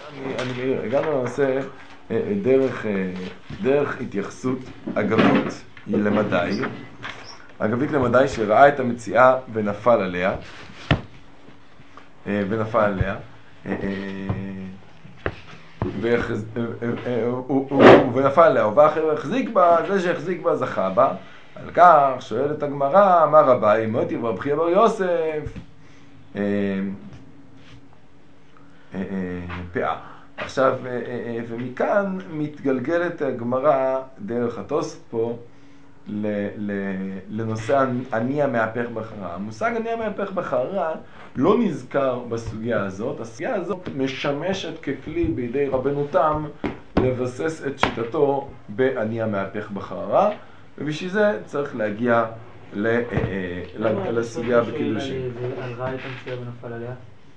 הגענו לנושא דרך התייחסות אגבית למדי, אגבית למדי שראה את המציאה ונפל עליה, ונפל עליה, ואחר החזיק בה, זה שהחזיק בה זכה בה. על כך שואלת הגמרא, אמר רבי מוטי ורב חייא בר יוסף פאה. עכשיו, ומכאן מתגלגלת הגמרא דרך התוספות פה לנושא הניע מהפך בחרה. המושג הניע מהפך בחרה לא נזכר בסוגיה הזאת. הסוגיה הזאת משמשת ככלי בידי רבנו תם לבסס את שיטתו בהניע מהפך בחרה, ובשביל זה צריך להגיע לסוגיה בקידושין. על ראה את המציאה ונפל עליה?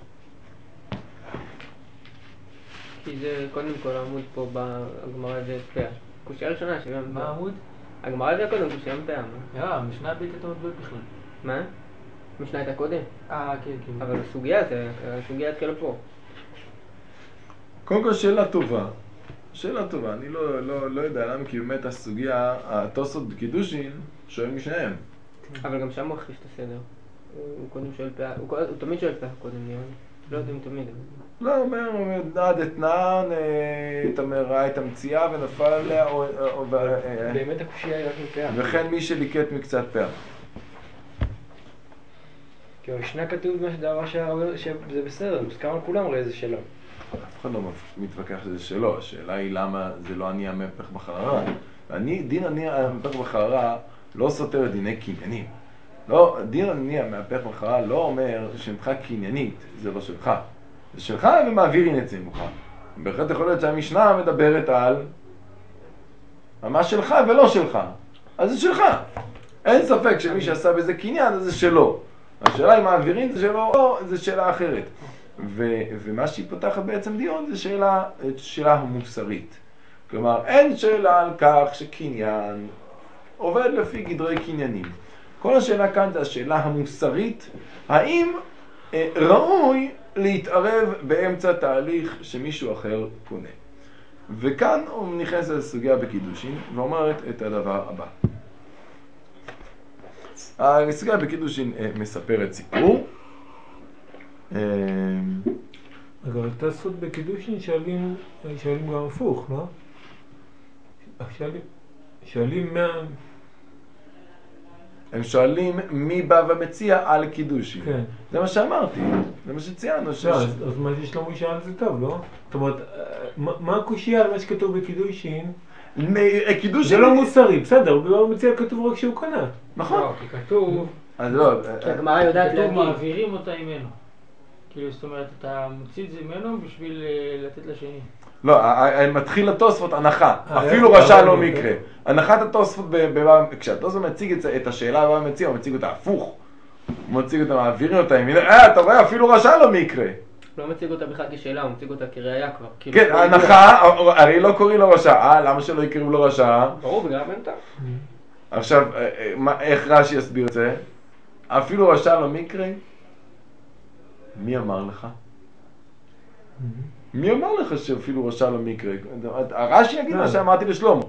כי זה קודם כל העמוד פה בגמרא זה פאה. קושיה הראשונה שגם... מה העמוד? הגמרא זה קודם קושיה מפאה. המשנה הבלתי תמות בכלל. מה? המשנה הייתה קודם? כן. אבל הסוגיה התחילה פה. קודם כל שאלה טובה. אני לא יודע למה, כי באמת הסוגיה, התוספות בקידושין שואל משניהם. אבל גם שם הוא החליף את הסדר. הוא קודם שואל פאה, הוא תמיד שואל פאה קודם, לא יודעים תמיד. לא, הוא אומר, נעד אתנן, ראה את המציאה ונפל עליה, באמת הקושיה היא רק מפאה. וכן מי שליקט מקצת פאה. כי במשנה כתוב דבר שזה בסדר, מוסכם על כולם, הרי זה שלו. אף אחד לא מתווכח שזה שלו, השאלה היא למה זה לא הניע מהפך בחררה. דין הניע מהפך בחררה לא סותר דיני קניינים. לא, דין הניע מהפך בחררה לא אומר שמך קניינית, זה לא שלך. זה שלך ומעבירים את זה ממך. בהחלט יכול להיות שהמשנה מדברת על ממש שלך ולא שלך. אז זה שלך. אין ספק שמי שעשה בזה קניין זה שלו. השאלה אם מעבירים זה שלו או זה שאלה אחרת. ומה שהיא פותחת בעצם דיון זה שאלה המוסרית. כלומר, אין שאלה על כך שקניין עובד לפי גדרי קניינים. כל השאלה כאן זה השאלה המוסרית, האם ראוי להתערב באמצע תהליך שמישהו אחר קונה. וכאן הוא נכנס לסוגיה בקידושין ואומרת את הדבר הבא. הסוגיה בקידושין מספרת סיפור. אגב, התוספות בקידושין שואלים גם הפוך, לא? שואלים מה... הם שואלים מי בא ומציע על קידושין. כן. זה מה שאמרתי, זה מה שציינו. לא, אז מה ששלמה שאל זה טוב, לא? זאת אומרת, מה הקושיה על מה שכתוב בקידושין? זה לא מוסרי, בסדר, הוא בא ומציע כתוב רק שהוא קנה. נכון. לא, כי כתוב... אז לא... כי הגמרא יודעת כתוב להגיד. מעבירים אותה ממנו. כאילו, זאת אומרת, אתה מוציא את זה ממנו בשביל לתת לשני. לא, מתחיל התוספות הנחה, אפילו רשע לא מקרה. הנחת התוספות, כשהתוספות מציג את השאלה הבאה מציע, הוא מציג אותה הפוך. הוא מציג אותה, מעבירים אותה, אתה רואה, אפילו רשע לא מקרה. לא מציג אותה בכלל כשאלה, הוא מציג אותה כראיה כבר. כן, הנחה, הרי לא קוראים לו רשע, למה שלא יקראו לו רשע? ברור, בגלל הבנתה. עכשיו, איך רש"י יסביר את זה? אפילו רשע לא מקרה? מי אמר לך? מי אמר לך שאפילו רשע לא מקרה? הרש"י יגיד מה שאמרתי לשלמה.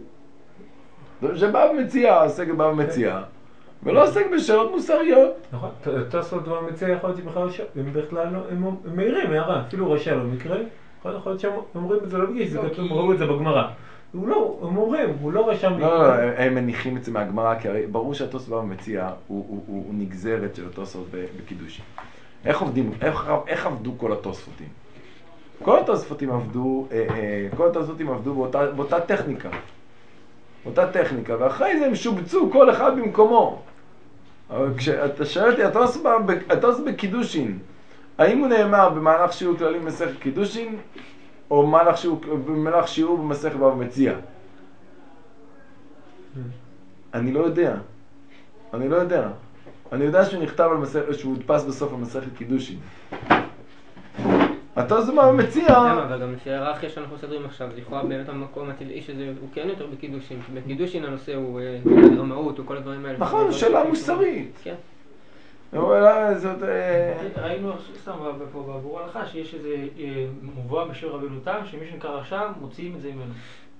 שבא ומציע, עוסק בא ומציע, ולא עוסק בשאלות מוסריות. נכון, תוספות במציע יכול להיות הם בכלל לא, הם מהירים, הערה, אפילו רשע לא מקרה, יכול להיות שהם אומרים את זה לא בגלל שזה כתוב, הם אומרים את זה בגמרא. הם אומרים, הוא לא רשע מקרה. לא, הם מניחים את זה מהגמרא, כי הרי ברור שהתוספות במציע הוא נגזרת של התוספות בקידושין. איך עבדו כל התוספותים? כל התוספותים עבדו באותה טכניקה. ואחרי זה הם שובצו כל אחד במקומו. אבל כשאתה שואל אותי, התוספות בקידושין, האם הוא נאמר במהלך שיעור כללי במסכת קידושין, או במהלך שיעור במסכת בבא מציעא? אני לא יודע. אני יודע שהוא נכתב שהוא הודפס בסוף המסכת קידושין. התוספות בבא מציעא... למה? אבל גם לפי ההיררכיה שאנחנו מסדרים עכשיו, זה יכולה באמת המקום הטבעי שזה הוא כן יותר בקידושין. כי בקידושין הנושא הוא רמאות או כל הדברים האלה. נכון, שאלה מוסרית. כן. ראינו סתם פה בעבור הלכה שיש איזה מובא בשם רבנו תם, שמי שנקרא רשע מוציאים את זה ממנו.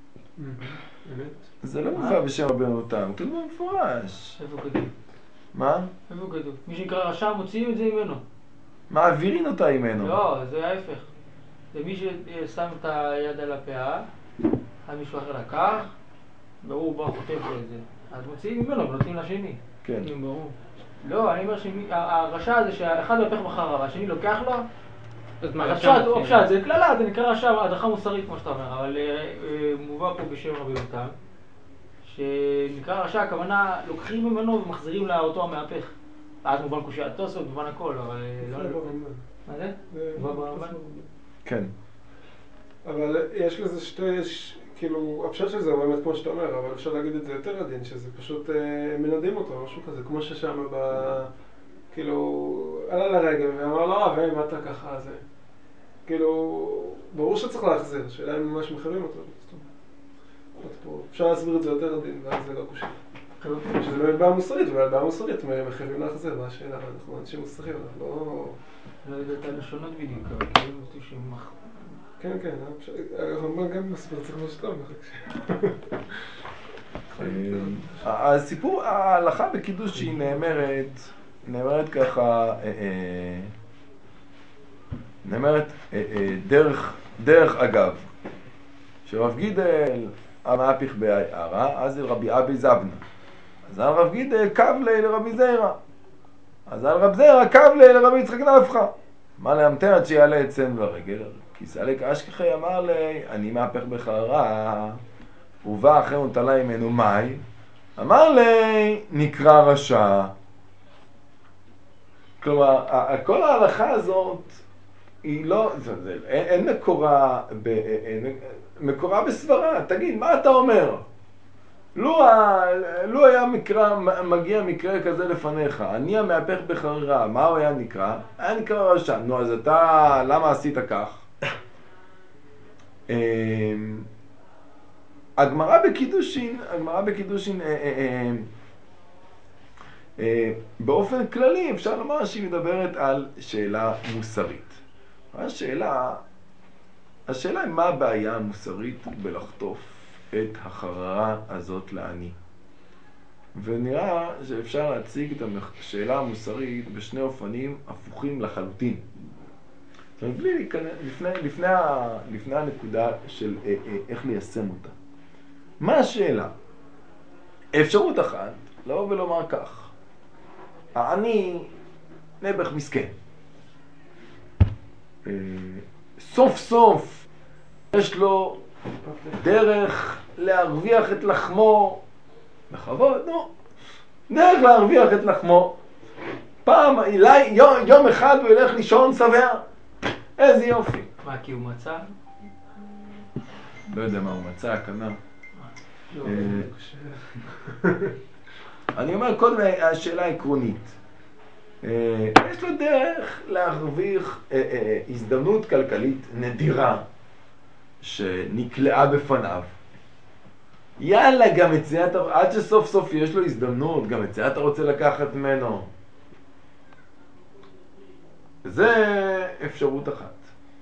זה לא מובא בשם רבנו תם, כתוב במפורש. איפה כתוב? מה? איפה כתוב? מי שנקרא רשע מוציאים את זה ממנו. מעבירים אותה ממנו. לא, זה ההפך. זה מי ששם את היד על הפאה, מישהו אחר לקח, והוא בא חוטף לו את זה. אז מוציאים ממנו ונותנים לשני. כן. ברור. לא, אני אומר שהרשע זה שאחד הופך בחררה, השני לוקח לו, אז מה, רשע, זה כללה, זה נקרא רשע, הדרכה מוסרית כמו שאתה אומר, אבל מובא פה בשם רבי יותם, שנקרא רשע, הכוונה לוקחים ממנו ומחזירים לאותו המהפך. אז מובן קושיית תוספות, מובן הכל, אבל לא... מה זה? מובא ברמב"ן? כן. אבל יש לזה כאילו, הפשט של זה הוא באמת כמו שאתה אומר, אבל אפשר להגיד את זה יותר עדין, שזה פשוט מנדים אותו, משהו כזה, כמו ששם כאילו, עלה לרגל ואמר לו, מה אתה ככה, זה... כאילו, ברור שצריך להחזיר, השאלה אם ממש מחייבים אותו. אפשר להסביר את זה יותר עדין, ואז זה לא קושייה. שזה באמת בעיה מוסרית, אבל בעיה מוסרית מחייבים להחזיר, מה השאלה? אנחנו אנשים מוסריים, אנחנו לא... לא יודע את הלשונות בדיוק, אבל כאילו אותי שמח... כן, כן, הרמב"ן גם מסביר צריך משהו טוב. הסיפור, ההלכה בקידוש שהיא נאמרת ככה, נאמרת דרך אגב, שרב גידל המהפך בעיירה, אז אל רבי אבי זבנה, אז על רב גידל קו לרבי זיירה, אז על רב זיירה קו לרבי יצחק נפחא, מה להמתן עד שיעלה אצלנו לרגל? כי סלק אשכחי אמר לי, אני מהפך בחררה, ובא אחרי נטלה ממנו מי, אמר לי, נקרא רשע. כלומר, כל ההלכה הזאת, היא לא, אין מקורה בסברה. תגיד, מה אתה אומר? לו היה מגיע מקרה כזה לפניך, אני המהפך בחררה, מה הוא היה נקרא? היה נקרא רשע. נו, אז אתה, למה עשית כך? הגמרא בקידושין באופן כללי אפשר לומר שהיא מדברת על שאלה מוסרית. השאלה היא מה הבעיה המוסרית בלחטוף את החררה הזאת לעני. ונראה שאפשר להציג את השאלה המוסרית בשני אופנים הפוכים לחלוטין. בלי להיכנס, לפני הנקודה של איך ליישם אותה. מה השאלה? אפשרות אחת, לבוא ולומר כך, העני נעבך מסכן. סוף סוף יש לו דרך להרוויח את לחמו, בכבוד, דרך להרוויח את לחמו. יום אחד הוא ילך לישון שבע. איזה יופי. מה, כי הוא מצא? לא יודע מה הוא מצא, קנה. אני אומר קודם השאלה העקרונית. יש לו דרך להרוויח הזדמנות כלכלית נדירה שנקלעה בפניו. יאללה, גם את זה אתה, עד שסוף סוף יש לו הזדמנות, גם את זה אתה רוצה לקחת ממנו. זה אפשרות אחת.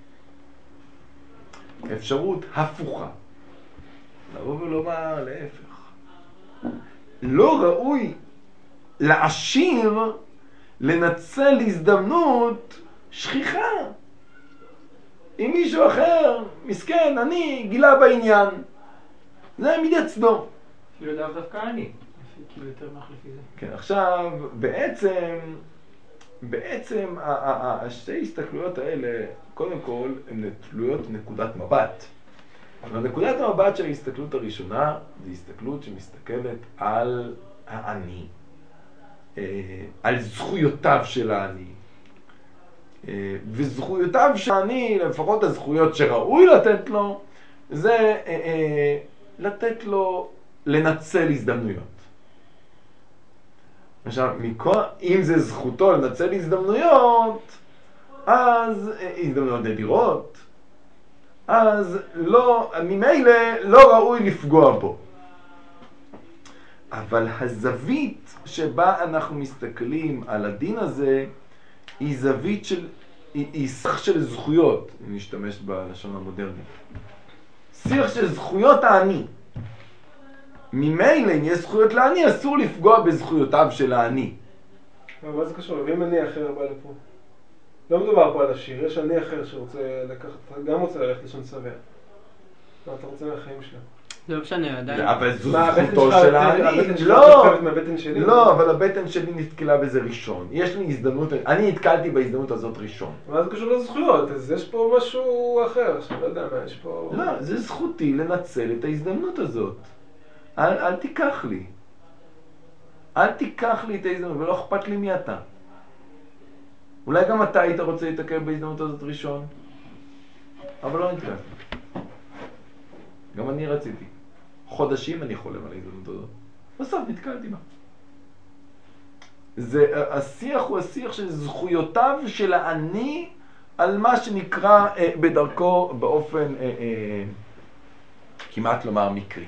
אפשרות הפוכה. לבוא ולומר להפך. לא ראוי לעשיר לנצל הזדמנות שכיחה. אם מישהו אחר, מסכן, אני, גילה בעניין. זה מצדו. כאילו דווקא אני. כאילו יותר נוח לפי זה. כן, עכשיו, בעצם השתי הסתכלויות האלה, קודם כל, הן תלויות נקודת מבט. אבל נקודת המבט של ההסתכלות הראשונה, זו הסתכלות שמסתכלת על העני, על זכויותיו של העני. וזכויותיו של העני, לפחות הזכויות שראוי לתת לו, זה לתת לו לנצל הזדמנויות. עכשיו, אם זה זכותו לנצל הזדמנויות, אז הזדמנויות נדירות, אז ממילא לא ראוי לפגוע בו. אבל הזווית שבה אנחנו מסתכלים על הדין הזה היא זווית היא שיח של זכויות, אם נשתמש בלשון המודרנית. שיח של זכויות העני. ממילא אם יש זכויות לעני, אסור לפגוע בזכויותיו של העני. אבל מה זה קשור? ואם עני אחר בא לפה? לא מדובר פה על השיר, יש עני אחר שרוצה לקחת, גם רוצה ללכת לשון שבע. מה אתה רוצה מהחיים שלו? זה לא משנה, עדיין. אבל זו מה, זכותו הבטן של שלך העני. הבטן שלך לא, מתקרבת מהבטן שלי? לא, אבל הבטן שלי נתקלה בזה ראשון. יש לי הזדמנות, אני נתקלתי בהזדמנות הזאת ראשון. מה זה קשור לזכויות? אז יש פה משהו אחר, שאני לא יודע מה, יש פה... לא, זה זכותי לנצל את ההזדמנות הזאת. אל תיקח לי. אל תיקח לי את ההזדמנות, ולא אכפת לי מי אתה. אולי גם אתה היית רוצה להתעכב בהזדמנות הזאת ראשון, אבל לא נתקלתי. גם אני רציתי. חודשים אני חולם על ההזדמנות הזאת. בסוף נתקלתי בה. השיח הוא השיח של זכויותיו של העני על מה שנקרא בדרכו באופן כמעט לומר מקרי.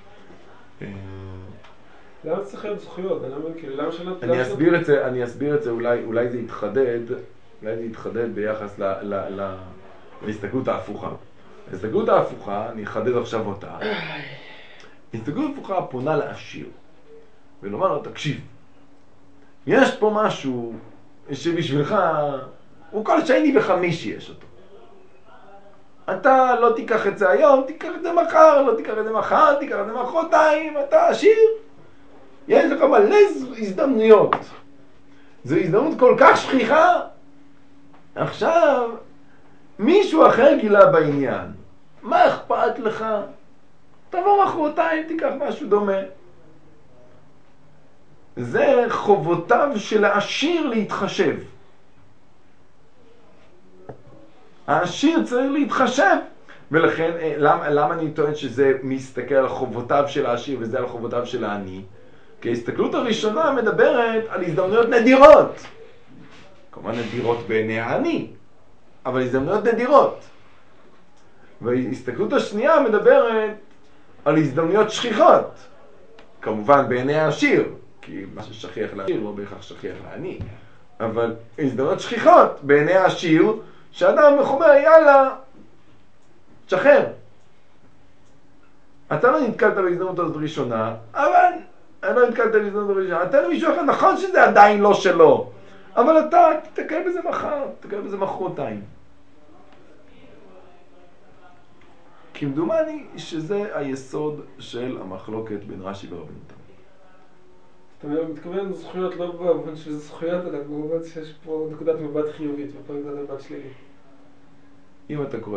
למה צריך להיות זכויות? אני לא מבין, כאילו, למה שלא... אני אסביר את זה, אולי זה יתחדד ביחס להסתכלות ההפוכה. ההסתכלות ההפוכה, אני אחדד עכשיו אותה. ההסתכלות ההפוכה פונה לעשיר, ולומר לו, תקשיב, יש פה משהו שבשבילך הוא כל שני וחמישי יש אותו. אתה לא תיקח את זה היום, תיקח את זה מחר, לא תיקח את זה מחר, תיקח את זה מחרתיים, אתה עשיר. יש לך מלא הזדמנויות. זו הזדמנות כל כך שכיחה. עכשיו, מישהו אחר גילה בעניין. מה אכפת לך? תבוא מחרתיים, תיקח משהו דומה. זה חובותיו של העשיר להתחשב. העשיר צריך להתחשב. ולכן, למה אני טוען שזה מסתכל על חובותיו של העשיר וזה על חובותיו של העני? כי ההסתכלות הראשונה מדברת על הזדמנויות נדירות. כמובן נדירות בעיני העני, אבל הזדמנויות נדירות. וההסתכלות השנייה מדברת על הזדמנויות שכיחות. כמובן בעיני העשיר, כי מה ששכיח לעשיר לא בהכרח שכיח לעני. אבל הזדמנויות שכיחות בעיני העשיר, שאדם אומר, יאללה, תשחרר. אתה לא נתקלת בהזדמנות הזאת ראשונה, אבל אני לא נתקלת בהזדמנות ראשונה. אתה למישהו אחר, נכון שזה עדיין לא שלו, אבל אתה תתקל בזה מחר, תתקל בזה מחרתיים. כמדומני שזה היסוד של המחלוקת בין רש"י ורבנו תם. אתה מתכוון לזכויות לא במובן של זכויות, אלא במובן שיש פה נקודת מבט חיובית ופה נקודת מבט שלילית. אם אתה קורא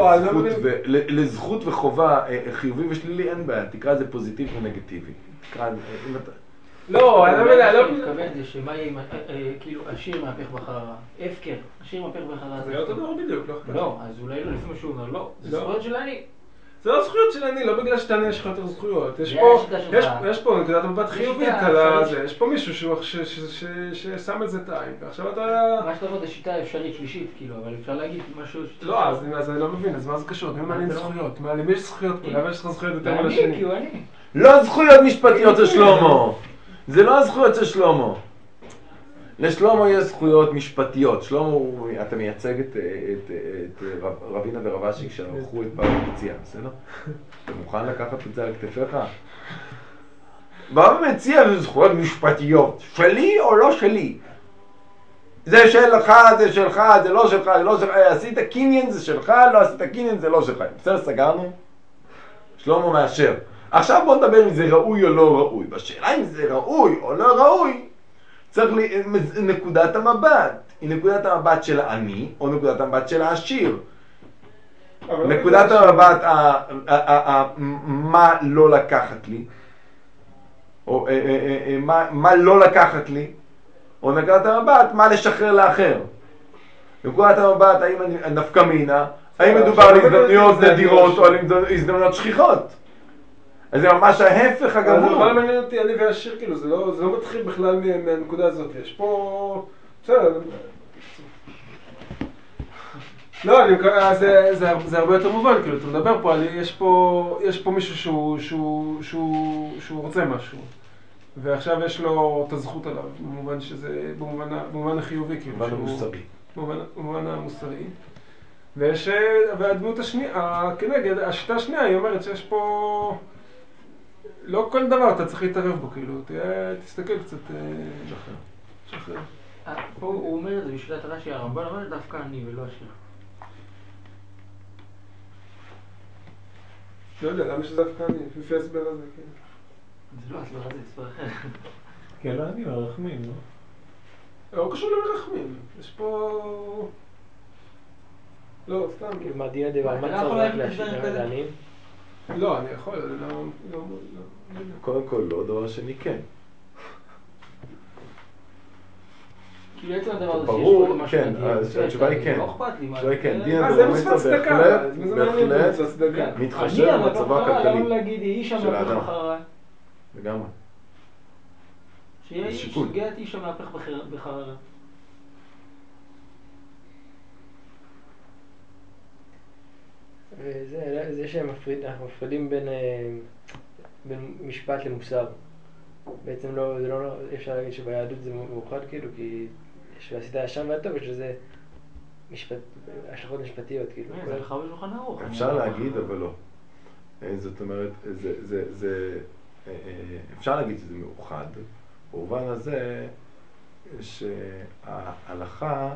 לזכות וחובה חיובי ושלילי, אין בעיה, תקרא זה פוזיטיבי ונגטיבי. תקרא, אם אתה... לא, אני לא מתכוון זה שמה יהיה, כאילו, השיר מהפך בחררה. הפקר, השיר מהפך בחררה. זה אותו דבר בדיוק, לא אכפת. לא, אז אולי לא לפי מה שהוא אומר, לא. זה זכויות של אני. זה לא זכויות של אני, לא בגלל שאתה יש לך יותר זכויות. יש פה נקודת מבט חיובית על זה. יש פה מישהו ששם את זה את העין. ועכשיו אתה... מה שאתה אומר זה שיטה אפשרית שלישית, כאילו, אבל אפשר להגיד משהו... לא, אז אני לא מבין, אז מה זה קשור? מי מעניין זכויות? למי יש זכויות פה? למה יש לך זכויות יותר מלשני? אני, כי הוא אני. לא זכויות משפטיות של שלמה. זה לא הזכויות של שלמה. לשלמה יש זכויות משפטיות. שלמה, אתה מייצג את רבינה ורבשי כשערכו את בבא מציעא, בסדר? אתה מוכן לקחת את זה על כתפיך? בבא מציעא זה זכויות משפטיות. שלי או לא שלי? זה שלך, זה שלך, זה לא שלך, זה לא שלך. עשית קניין זה שלך, לא עשית קניין זה לא שלך. בסדר, סגרנו? שלמה מאשר. עכשיו בוא נדבר אם זה ראוי או לא ראוי. בשאלה אם זה ראוי או לא ראוי, צריך נקודת המבט. היא נקודת המבט של העני או נקודת המבט של העשיר. נקודת המבט מה לא לקחת לי, או מה לא לקחת לי, או נקודת המבט מה לשחרר לאחר. נקודת המבט האם נפקא מינה, האם מדובר על הזדמנויות נדירות או על הזדמנויות שכיחות. אז זה ממש ההפך הגמור. זה בכלל מעניין אותי, אני והשיר, כאילו, זה לא מתחיל בכלל מהנקודה הזאת. יש פה... בסדר. לא, זה הרבה יותר מובן, כאילו, אתה מדבר פה, יש פה מישהו שהוא רוצה משהו. ועכשיו יש לו את הזכות עליו, במובן שזה, במובן החיובי, כאילו. במובן המוסרי. במובן המוסרי. והדמות השנייה, כנגד, השיטה השנייה, היא אומרת שיש פה... לא כל דבר אתה צריך להתערב בו, כאילו, תסתכל קצת... שחרר. פה הוא אומר את זה בשיטת רש"י, הרמב"ן אומר דווקא אני ולא השיר. לא יודע, למה שזה דווקא אני? לפי הסבר הזה, כן. זה לא הסבר הזה, הסבר אחר. כן, לא אני, הרחמים, לא? לא קשור למרחמים, יש פה... לא, סתם. מה דין הדבר, מה צריך רק להשאיר לעניים? לא, אני יכול, לא... קודם כל לא, דבר שני כן. כאילו עצם הדבר הזה שיש ברור, פה משהו כן, מדהים. אז התשובה היא כן. לא אכפת לי מה התשובה היא כן, זה. דין זה הדבר מצוות צדקה, בהחלט מתחשב במצבו למה הכלכלי להגיד איש של המהפך האדם. בחררה? לגמרי. שיהיה זה איש שיקול. שגאת איש המהפך בחררה. וזה שאנחנו מפרידים בין משפט למוסר. בעצם לא, זה לא, אפשר להגיד שביהדות זה מאוחד כאילו, כי שעשית הישר והטוב, יש לזה השלכות משפטיות כאילו. זה הלכה בשולחן ערוך. אפשר להגיד, אבל לא. זאת אומרת, אפשר להגיד שזה מאוחד, במובן הזה שההלכה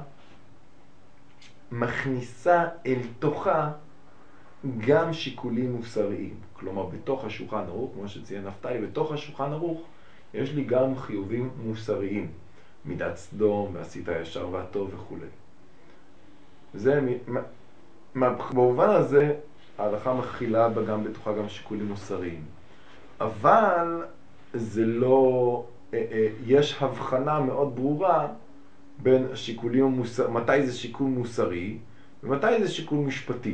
מכניסה אל תוכה גם שיקולים מוסריים. כלומר, בתוך השולחן ערוך, כמו שציין נפתלי, בתוך השולחן ערוך יש לי גם חיובים מוסריים, מידת סדום ועשית הישר והטוב וכו'. זה, במובן הזה, ההלכה מכילה גם בתוכה גם שיקולים מוסריים. אבל זה לא, יש הבחנה מאוד ברורה בין השיקולים המוסריים, מתי זה שיקול מוסרי ומתי זה שיקול משפטי.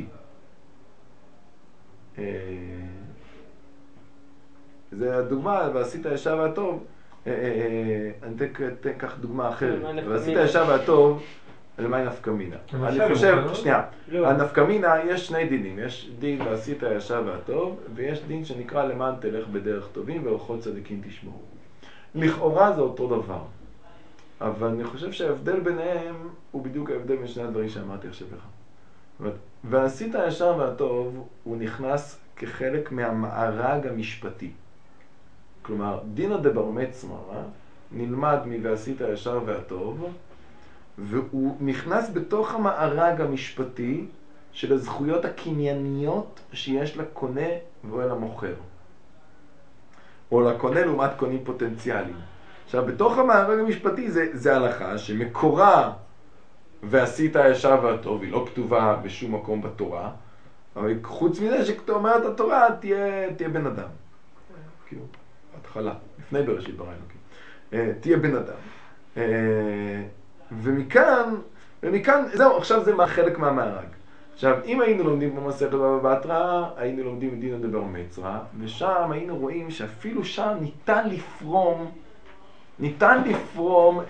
זה הדוגמה, ועשית הישר והטוב, אני אתן דוגמה אחרת. ועשית הישר והטוב, למה נפקא מינה? אני חושב, שנייה, הנפקא מינה יש שני דינים, יש דין ועשית הישר והטוב, ויש דין שנקרא למען תלך בדרך טובים ואורחות צדיקים תשמעו. לכאורה זה אותו דבר, אבל אני חושב שההבדל ביניהם הוא בדיוק ההבדל בין שני הדברים שאמרתי עכשיו לך. ועשית הישר והטוב הוא נכנס כחלק מהמארג המשפטי. כלומר, דינא דברמצרא נלמד מ"ועשית הישר והטוב", והוא נכנס בתוך המארג המשפטי של הזכויות הקנייניות שיש לקונה ולמוכר. או לקונה לעומת קונים פוטנציאליים. עכשיו, בתוך המארג המשפטי זה הלכה שמקורה ועשית הישר והטוב, היא לא כתובה בשום מקום בתורה, אבל חוץ מזה שכתובה התורה, תהיה בן אדם. כאילו, התחלה, לפני בראשית ברא אלוקים. תהיה בן אדם. ומכאן, זהו, עכשיו זה חלק מהמארג. עכשיו, אם היינו לומדים במסכת בבא בתרא, היינו לומדים דינא דברמצרא, ושם היינו רואים שאפילו שם ניתן לפרום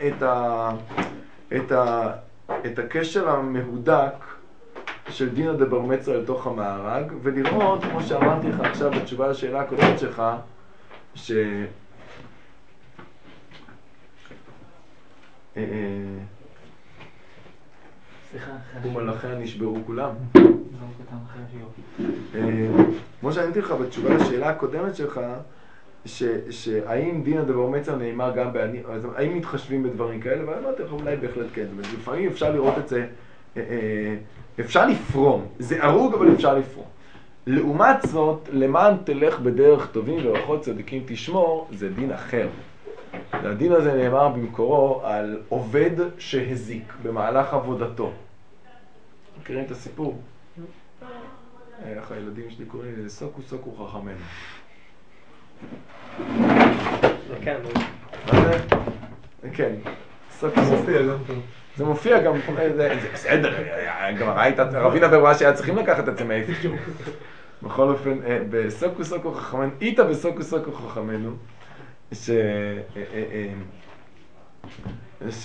את הקשר המהודק של דינא דברמצרא לתוך המארג, ולראות, כמו שאמרתי לך עכשיו בתשובה לשאלה הקודמת שלך, ומלאכיה נשברו כולם. כמו שעניתי לך בתשובה לשאלה הקודמת שלך, שהאם דינא דברמצרא נאמר גם בעני, האם מתחשבים בדברים כאלה? ואמרתי לך אולי בהחלט כן, לפעמים אפשר לראות את זה, אפשר לפרום, זה ארוג אבל אפשר לפרום. לעומת זאת, למען תלך בדרך טובים ואורחות צדיקים תשמור, זה דין אחר. הדין הזה נאמר במקורו על עובד שהזיק במהלך עבודתו. מכירים את הסיפור? איך הילדים שלי קוראים לזה, סוקו סוקו חכמנו. כן. מה זה? כן, סוקו סוקו. זה מופיע גם, זה בסדר, גם ראית, רבינה ברורה שהיה צריכים לקחת את זה מאיפשהו. בכל אופן, בסוקו סוקו חכמנו, איתה בסוקו סוקו חכמנו,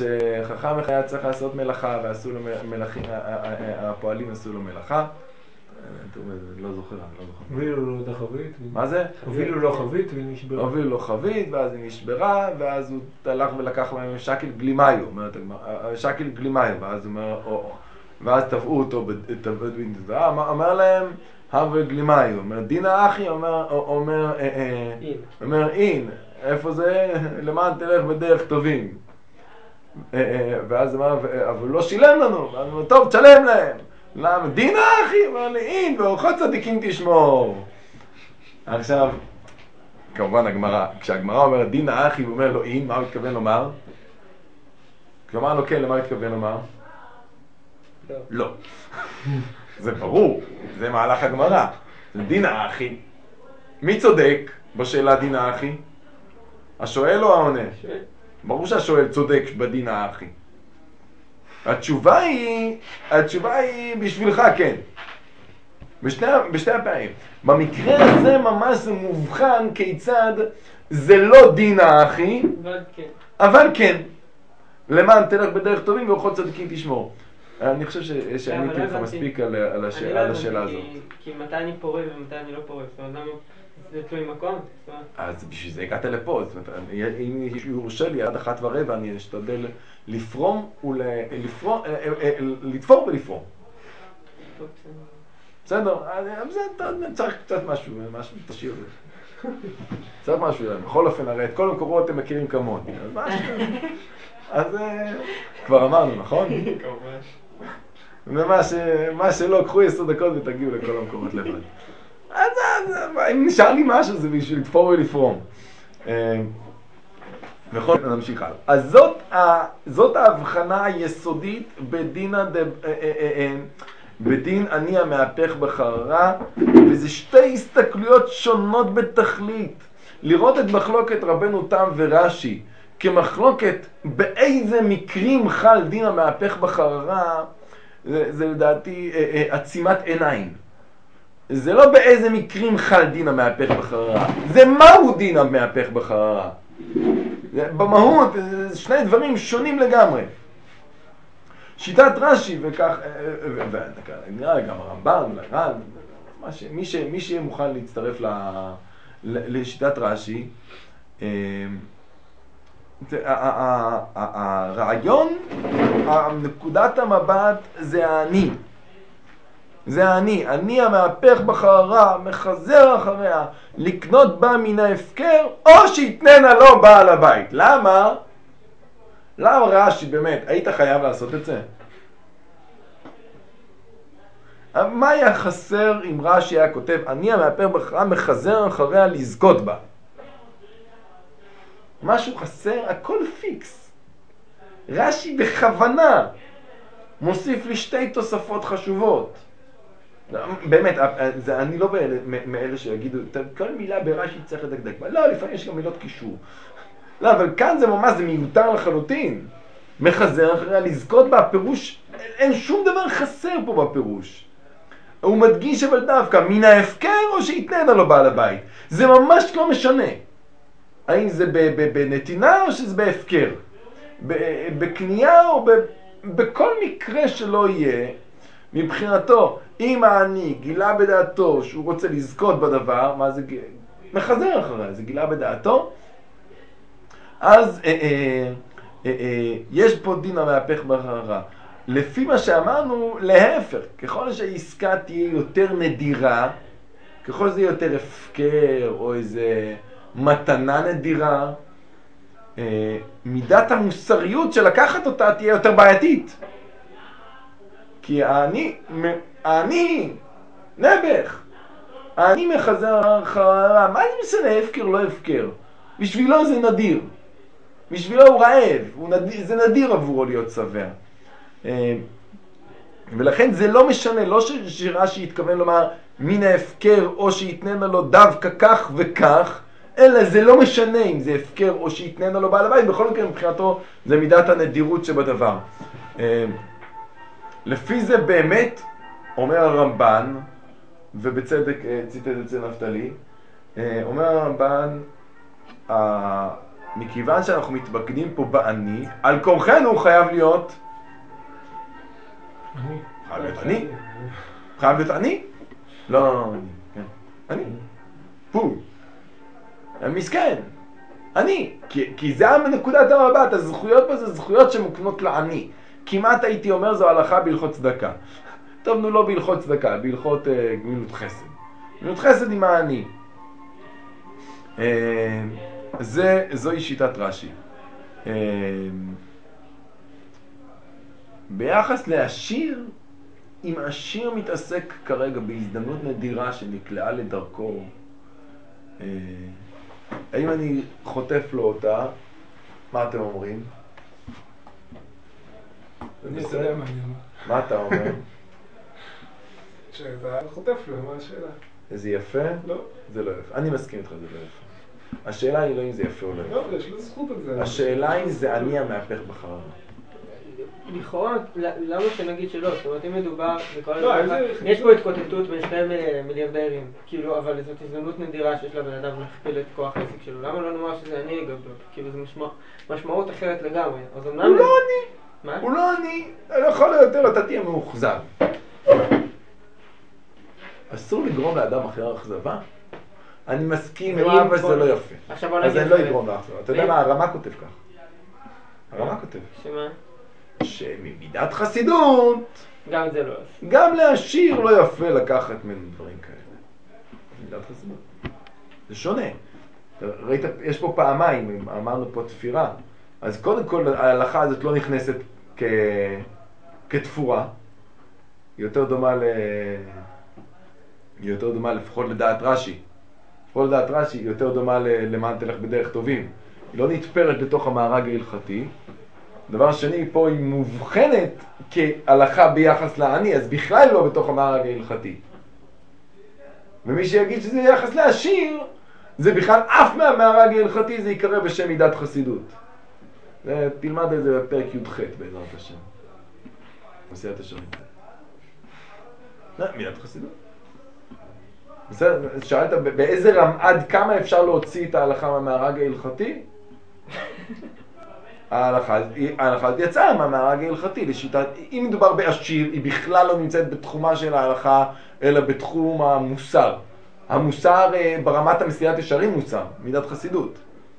שחכם היה צריך לעשות מלאכה, והפועלים עשו לו מלאכה, לא זוכר, אני לא זוכר. הובילו לו את החבית. מה זה? הובילו לו חבית והיא נשברה. הובילו לו חבית, ואז היא נשברה, ואז הוא הלך ולקח מהם שקל גלימיו, אומרת הגמרא, שקל גלימיו, ואז הוא אומר, ואז תבעו אותו, אומר להם, הווה גלימיו, אומר, דינה אחי, אומר, אין, איפה זה? למען תלך בדרך טובים. ואז אמר, אבל לא שילם לנו, ואז אמר, טוב, תשלם להם. למה? דינה אחי, אומר לי, אין, ואורחות צדיקים תשמור. עכשיו, כמובן הגמרא, כשהגמרא אומרת דינה אחי, הוא אומר לו, אין, מה הוא התכוון לומר? כשאמר לו כן, למה הוא התכוון לומר? לא. זה ברור, זה מהלך הגמרא. דינה אחי. מי צודק בשאלה דינה אחי? השואל או העונה? ברור שהשואל צודק בדין האחי. התשובה היא בשבילך כן. בשתי הפעמים. במקרה הזה ממש זה מובחן כיצד זה לא דין האחי, אבל כן. למען תלך בדרך טובים ואורחות צדיקים תשמור. אני חושב שעניתי לך מספיק על השאלה הזאת. כי מתי אני פורה ומתי אני לא פורה. זאת אומרת, זה תלוי מקום? אז בשביל זה הגעת לפה, זאת אומרת, אם יורשה לי עד 1:15 אני אשתדל לתפור ולפרום. בסדר, צריך קצת משהו, תשאיר לי. צריך משהו, בכל אופן, הרי את כל המקורות אתם מכירים כמוני, אז אז כבר אמרנו, נכון? ומה שלא, קחו 10 דקות ותגיעו לכל המקורות לבד. אז אם נשאר לי משהו זה בשביל לתפור ולפרום. נכון, נמשיך הלאה. אז זאת ההבחנה היסודית בדין אני המהפך בחררה, וזה שתי הסתכלויות שונות בתכלית. לראות את מחלוקת רבנו תם ורש"י כמחלוקת באיזה מקרים חל דין המהפך בחררה, זה לדעתי עצימת עיניים. זה לא באיזה מקרים חל דין המהפך בחררה, זה מהו דין המהפך בחררה. במהות, שני דברים שונים לגמרי. שיטת רש"י וכך, נראה גם הרמב"ן, מי שמוכן להצטרף לשיטת רש"י, הרעיון, נקודת המבט זה האני. זה אני המהפך בחררה, מחזר אחריה, לקנות בה מן ההפקר, או שיתננה לו בעל הבית. למה? למה רש"י באמת, היית חייב לעשות את זה? מה היה חסר אם רש"י היה כותב, אני המהפך בחררה, מחזר אחריה לזכות בה? משהו חסר, הכל פיקס. רש"י בכוונה מוסיף לי שתי תוספות חשובות. באמת, אני לא מאלה שיגידו, כל מילה ברש"י צריך לדקדק בה. לא, לפעמים יש גם מילות קישור. לא, אבל כאן זה ממש, זה מיותר לחלוטין. מחזר אחריה לזכות בה, הפירוש, אין שום דבר חסר פה בפירוש. הוא מדגיש אבל דווקא, מן ההפקר או שיתננה לו בעל הבית. זה ממש לא משנה. האם זה בנתינה או שזה בהפקר. בקנייה או בכל מקרה שלא יהיה, מבחינתו, אם העני גילה בדעתו שהוא רוצה לזכות בדבר, מה זה מחזר אחריה, זה גילה בדעתו, אז יש פה דין המהפך בחררה. לפי מה שאמרנו, להפך, ככל שהעסקה תהיה יותר נדירה, ככל שזה יותר הפקר או איזה מתנה נדירה, מידת המוסריות של לקחת אותה תהיה יותר בעייתית. כי אני נבח, אני מחזר אחריה, מה זה משנה הפקר לא הפקר? בשבילו זה נדיר, בשבילו הוא רעב, זה נדיר עבורו להיות שבע. ולכן זה לא משנה, לא שרש"י יתכוון לומר מן ההפקר או שיתננה לו דווקא כך וכך, אלא זה לא משנה אם זה הפקר או שיתננה לו בעל הבית, בכל מקרה מבחינתו זה מידת הנדירות שבדבר. לפי זה באמת, אומר הרמב"ן, ובצדק ציטט את זה נפתלי, אומר הרמב"ן, מכיוון שאנחנו מתמקדים פה בעני, על כורחנו הוא חייב להיות אני. חייב להיות אני. לא, כן. אני. הוא. מסכן. אני. כי זה נקודת המבט, הזכויות פה זה זכויות שמוקנות לעני. כמעט הייתי אומר זו הלכה בהלכות צדקה. טוב, נו, לא בהלכות צדקה, בהלכות גמילות חסד. גמילות חסד עם העני. זוהי שיטת רש"י. ביחס לעשיר, אם עשיר מתעסק כרגע בהזדמנות נדירה שנקלעה לדרכו, האם אני חוטף לו אותה? מה אתם אומרים? אני יודע מה אני אומר. מה אתה אומר? שאתה חוטף לו, מה השאלה? זה יפה? לא. זה לא יפה. אני מסכים איתך, זה לא יפה. השאלה היא לא אם זה יפה או לא יפה. לא, יש לו זכות על זה. השאלה אם זה אני המהפך בחררה. לכאורה, למה שנגיד שלא? זאת אומרת, אם מדובר בכל לא, הדבר, יש פה התקוטטות בין שני מיליארדרים, כאילו, אבל זאת הזדמנות נדירה שיש לבן אדם להכפיל את כוח העסק שלו. למה לא נאמר שזה אני גדול? כאילו, זו משמעות אחרת לגמרי. הוא לא אני! מה? הוא לא אני! לכל היותר אתה תהיה מאוכזב. אסור לגרום לאדם אחר אכזבה? אני מסכים, אבל זה לא יפה. אז אני לא אגרום לאכזבה. אתה יודע מה, הרמה כותב כך. הרמה כותב. שמה? שממידת חסידות, גם זה לא יפה. גם לעשיר לא יפה לקחת ממנו דברים כאלה. מידת חסידות. זה שונה. ראית, יש פה פעמיים, אמרנו פה תפירה. אז קודם כל ההלכה הזאת לא נכנסת כתפורה. היא יותר דומה לפחות לדעת רש"י. לפחות לדעת רש"י היא יותר דומה למען תלך בדרך טובים. היא לא נתפרת בתוך המארג ההלכתי. דבר שני, פה היא מובחנת כהלכה ביחס לעני, אז בכלל לא בתוך המארג ההלכתי. ומי שיגיד שזה יחס לעשיר, זה בכלל אף מהמארג ההלכתי, זה יקרא בשם מידת חסידות. תלמד את זה בפרק י"ח בעזרת השם. מסיעת השרים. מידת חסידות. בסדר, שאלת באיזה עד כמה אפשר להוציא את ההלכה מהמארג ההלכתי? ההלכה יצאה מהמארג ההלכתי לשיטת, אם מדובר בעשיר, היא בכלל לא נמצאת בתחומה של ההלכה, אלא בתחום המוסר. המוסר ברמת המסילת ישרים מוסר, מידת חסידות.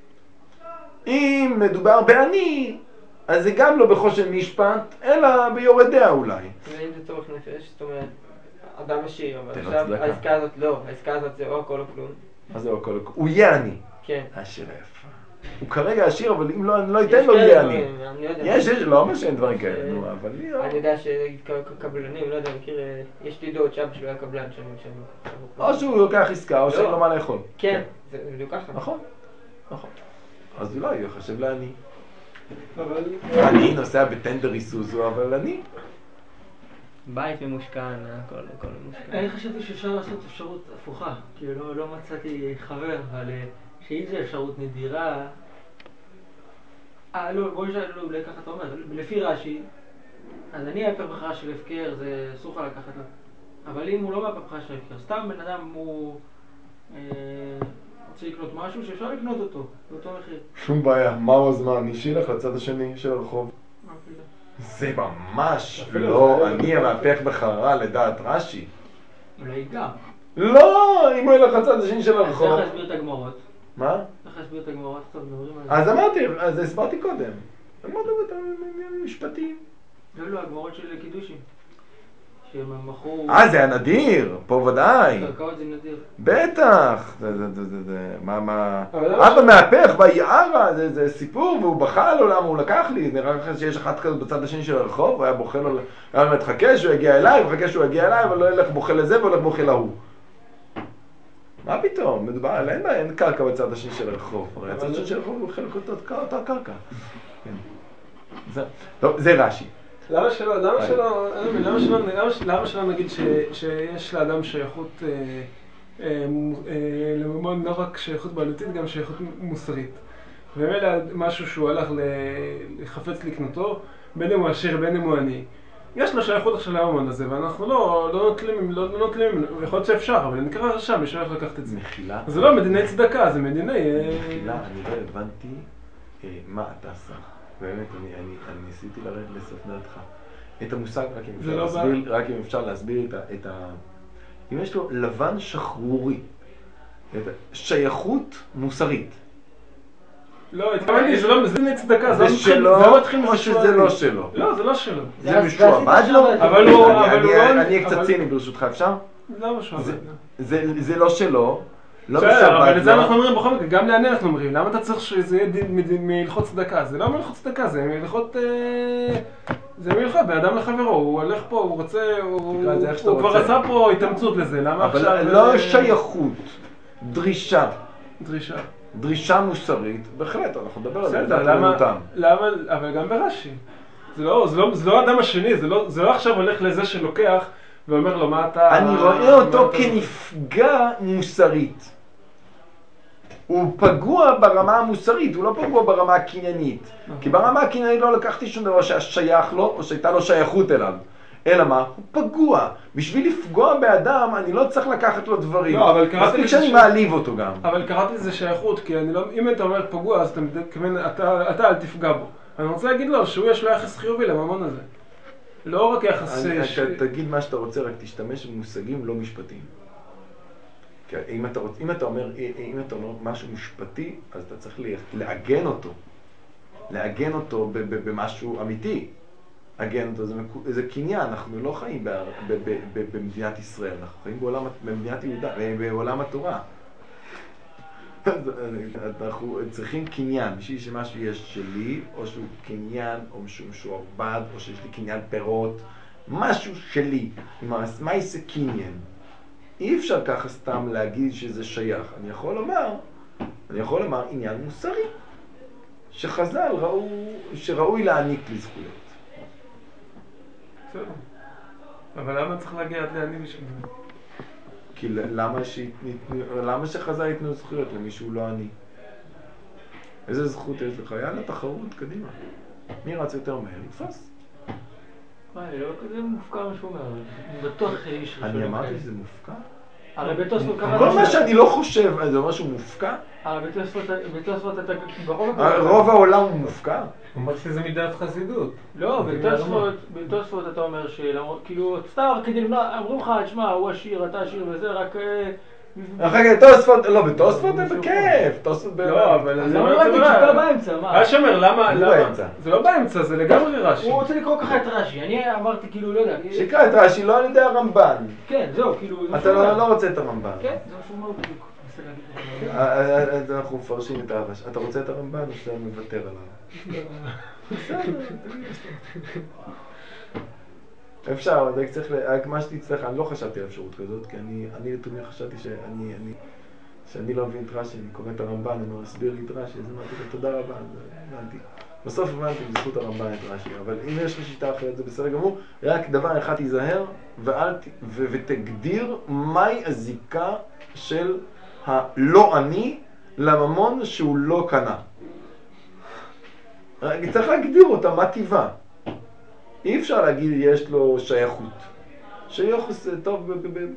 אם מדובר בעני, אז זה גם לא בחושן משפט, אלא ביורדיה אולי. ואם זה צורך נפש, זאת אומרת, אדם עשיר, אבל עכשיו העסקה הזאת לא, העסקה הזאת זה או הכל או כלום. מה זה או הכל או כלום? הוא יהיה עני. כן. עשיר יפה. הוא כרגע עשיר, אבל אם לא, אני לא אתן לו יהיה עני. יש, לא אומר שאין דברים כאלה, נו, אבל אני יודע שקבלנים, לא יודע, מכיר, יש לי דוד שאבא שלו היה קבלן שאני או שהוא לוקח עסקה, או שאין לו מה לאכול. כן, זה בדיוק ככה. נכון, נכון. אז אולי הוא יחשב לעני. אבל... אני נוסע בטנדר איסוזו, אבל אני. בית ממושכן, הכל ממושכן. אני חשבתי שאפשר לעשות אפשרות הפוכה, כאילו לא מצאתי חבר, אבל שאם זה אפשרות נדירה... לא, בואי נשאל, אולי ככה אתה אומר, לפי רש"י, אז אני ההפך בחרה של הפקר, זה אסור לך לקחת לו. אבל אם הוא לא בהפך בחרה של הפקר, סתם בן אדם הוא רוצה לקנות משהו שאפשר לקנות אותו, באותו מחיר. שום בעיה, מהו הזמן? נשאי לך לצד השני של הרחוב. זה ממש לא אני המהפך בחררה לדעת רש"י. אולי גם. לא, אם הוא ילך לצד השני של הרחוב. צריך להסביר את הגמרות. מה? צריך להסביר את הגמרות, טוב, מדברים על זה. אז אמרתי, אז הסברתי קודם. אמרתי את המשפטים. לא, הגמרות של קידושים. שהם מכרו... זה הנדיר, פה ודאי. קרקעות זה נדיר. בטח. מה... אבא מהפך ביערה, זה סיפור, והוא בכה על עולם, הוא לקח לי. נראה לך שיש אחת כזאת בצד השני של הרחוב, הוא היה בוכה לו, היה באמת חכה שהוא יגיע אליי, הוא חכה שהוא יגיע אליי, אבל לא ילך בוכה לזה והולך בוכה להוא. מה פתאום? מדובר, אין קרקע בצד השני של הרחוב. הרי הצד השני של הרחוב הוא חלק אותה קרקע. טוב, זה רש"י. למה שלא נגיד שיש לאדם שייכות לממון לא רק שייכות בעלותית, גם שייכות מוסרית. ומילא משהו שהוא הלך לחפץ לקנותו, בין אם הוא עשיר, בין אם הוא עני. יש לו שייכות עכשיו לממון הזה, ואנחנו לא נוטלים, ויכול להיות שאפשר, אבל נקרא רשע, מי שהולך לקחת את זה. מחילה. זה לא מדיני צדקה, זה מדיני... מחילה, אני לא הבנתי מה אתה עשה. באמת, אני ניסיתי לרדת לסוף דעתך. את המושג, רק אם אפשר להסביר אם יש לו לבן שחרורי, שייכות מוסרית. לא, התכוונתי, זה לא צדקה, זה שלו או שזה לא שלו? לא, זה לא שלו. זה משועבד לו? אבל הוא לא... אני אהיה קצת ציני ברשותך, אפשר? לא משועבד. זה לא שלו, לא בסדר, משועבד לו. אבל את זה אנחנו אומרים בכל מקרה, גם לעני אנחנו אומרים, למה אתה צריך שזה יהיה מלכות צדקה? זה לא מלכות צדקה, זה מלכות... זה מלכות, באדם לחברו, הוא הולך פה, הוא רוצה... הוא כבר עשה פה התאמצות לזה, למה עכשיו... אבל לא שייכות, דרישה. דרישה מוסרית, בהחלט, אנחנו נדבר על זה, למה, אבל גם ברש"י. זה לא האדם השני, זה לא עכשיו הולך לזה שלוקח ואומר לו מה אתה... אני רואה אותו כנפגע מוסרית. הוא פגוע ברמה המוסרית, הוא לא פגוע ברמה הקניינית. כי ברמה הקניינית לא לקחתי שום דבר שהיה שייך לו, או שהייתה לו שייכות אליו. אלא מה? הוא פגוע. בשביל לפגוע באדם, אני לא צריך לקחת לו דברים. לא, אבל קראתי מספיק שאני מעליב אותו גם. אבל קראתי לזה שייכות, כי אני לא... אם אתה אומר פגוע, אז אתה אל תפגע בו. אני רוצה להגיד לו שהוא יש לו יחס חיובי לממון הזה. לא רק יחס... תגיד מה שאתה רוצה, רק תשתמש במושגים לא משפטיים. אם אתה אומר משהו משפטי, אז אתה צריך לעגן אותו במשהו אמיתי. לעגן אותו, זה קניין, אנחנו לא חיים במדינת ישראל, אנחנו חיים במדינת יהודה, בעולם התורה. אנחנו צריכים קניין, בשביל שמשהו יש שלי, או שהוא קניין, או שהוא משועבד, או שיש לי קניין פירות, משהו שלי. מה יעשה קניין? אי אפשר ככה סתם להגיד שזה שייך. אני יכול לומר עניין מוסרי, שחז"ל שראוי להעניק לי זכויות. בסדר. אבל למה צריך להגיע עד לעני בשביל זה? כי למה שחז"ל ייתנו זכויות למישהו לא עני? איזה זכות יש לך? יאללה, תחרות, קדימה. מי רץ יותר מהר? יתפס. אני לא כזה מופקע משהו אומר, אני בטוח איש ראשון. אני אמרתי שזה מופקע? הרי בתוספות כמה... כל מה שאני לא חושב, זה אומר שהוא מופקע? בתוספות אתה... רוב העולם הוא מופקע? הוא אומר שזה מדעת חסידות. לא, בתוספות אתה אומר כאילו, סתם כדי למנוע, אמרו לך, תשמע, הוא עשיר, אתה עשיר וזה, רק... אחרי תוספות, לא, בתוספות זה בכיף, לא, אבל... אז למה לא להגיד שאתה באמצע, מה? רש"י אומר, למה? זה לא באמצע, זה לגמרי רש"י. הוא רוצה לקרוא ככה את רש"י, אני אמרתי כאילו, לא יודע. שיקרא את רש"י, לא על ידי הרמב"ן. כן, זהו, כאילו... אתה לא רוצה את הרמב"ן. כן, זה משהו מאוד בדיוק. אז אנחנו מפרשים את הרש"י. אתה רוצה את הרמב"ן או שאתה מוותר עליו? אפשר, אבל צריך, מה שתצטרך, אני לא חשבתי על אפשרות כזאת, כי אני לתומי חשבתי שאני לא מבין את רש"י, אני קורא את הרמב"ן, אני אומר, הסביר לי את רש"י, אז אמרתי לו, תודה רבה, הבנתי. בסוף הבנתי בזכות הרמב"ן את רש"י, אבל אם יש לך שיטה אחרת, זה בסדר גמור, רק דבר אחד תיזהר, ותגדיר מהי הזיקה של הלא אני לממון שהוא לא קנה. צריך להגדיר אותה, מה טבעה. אי אפשר להגיד יש לו שייכות. שייכות זה טוב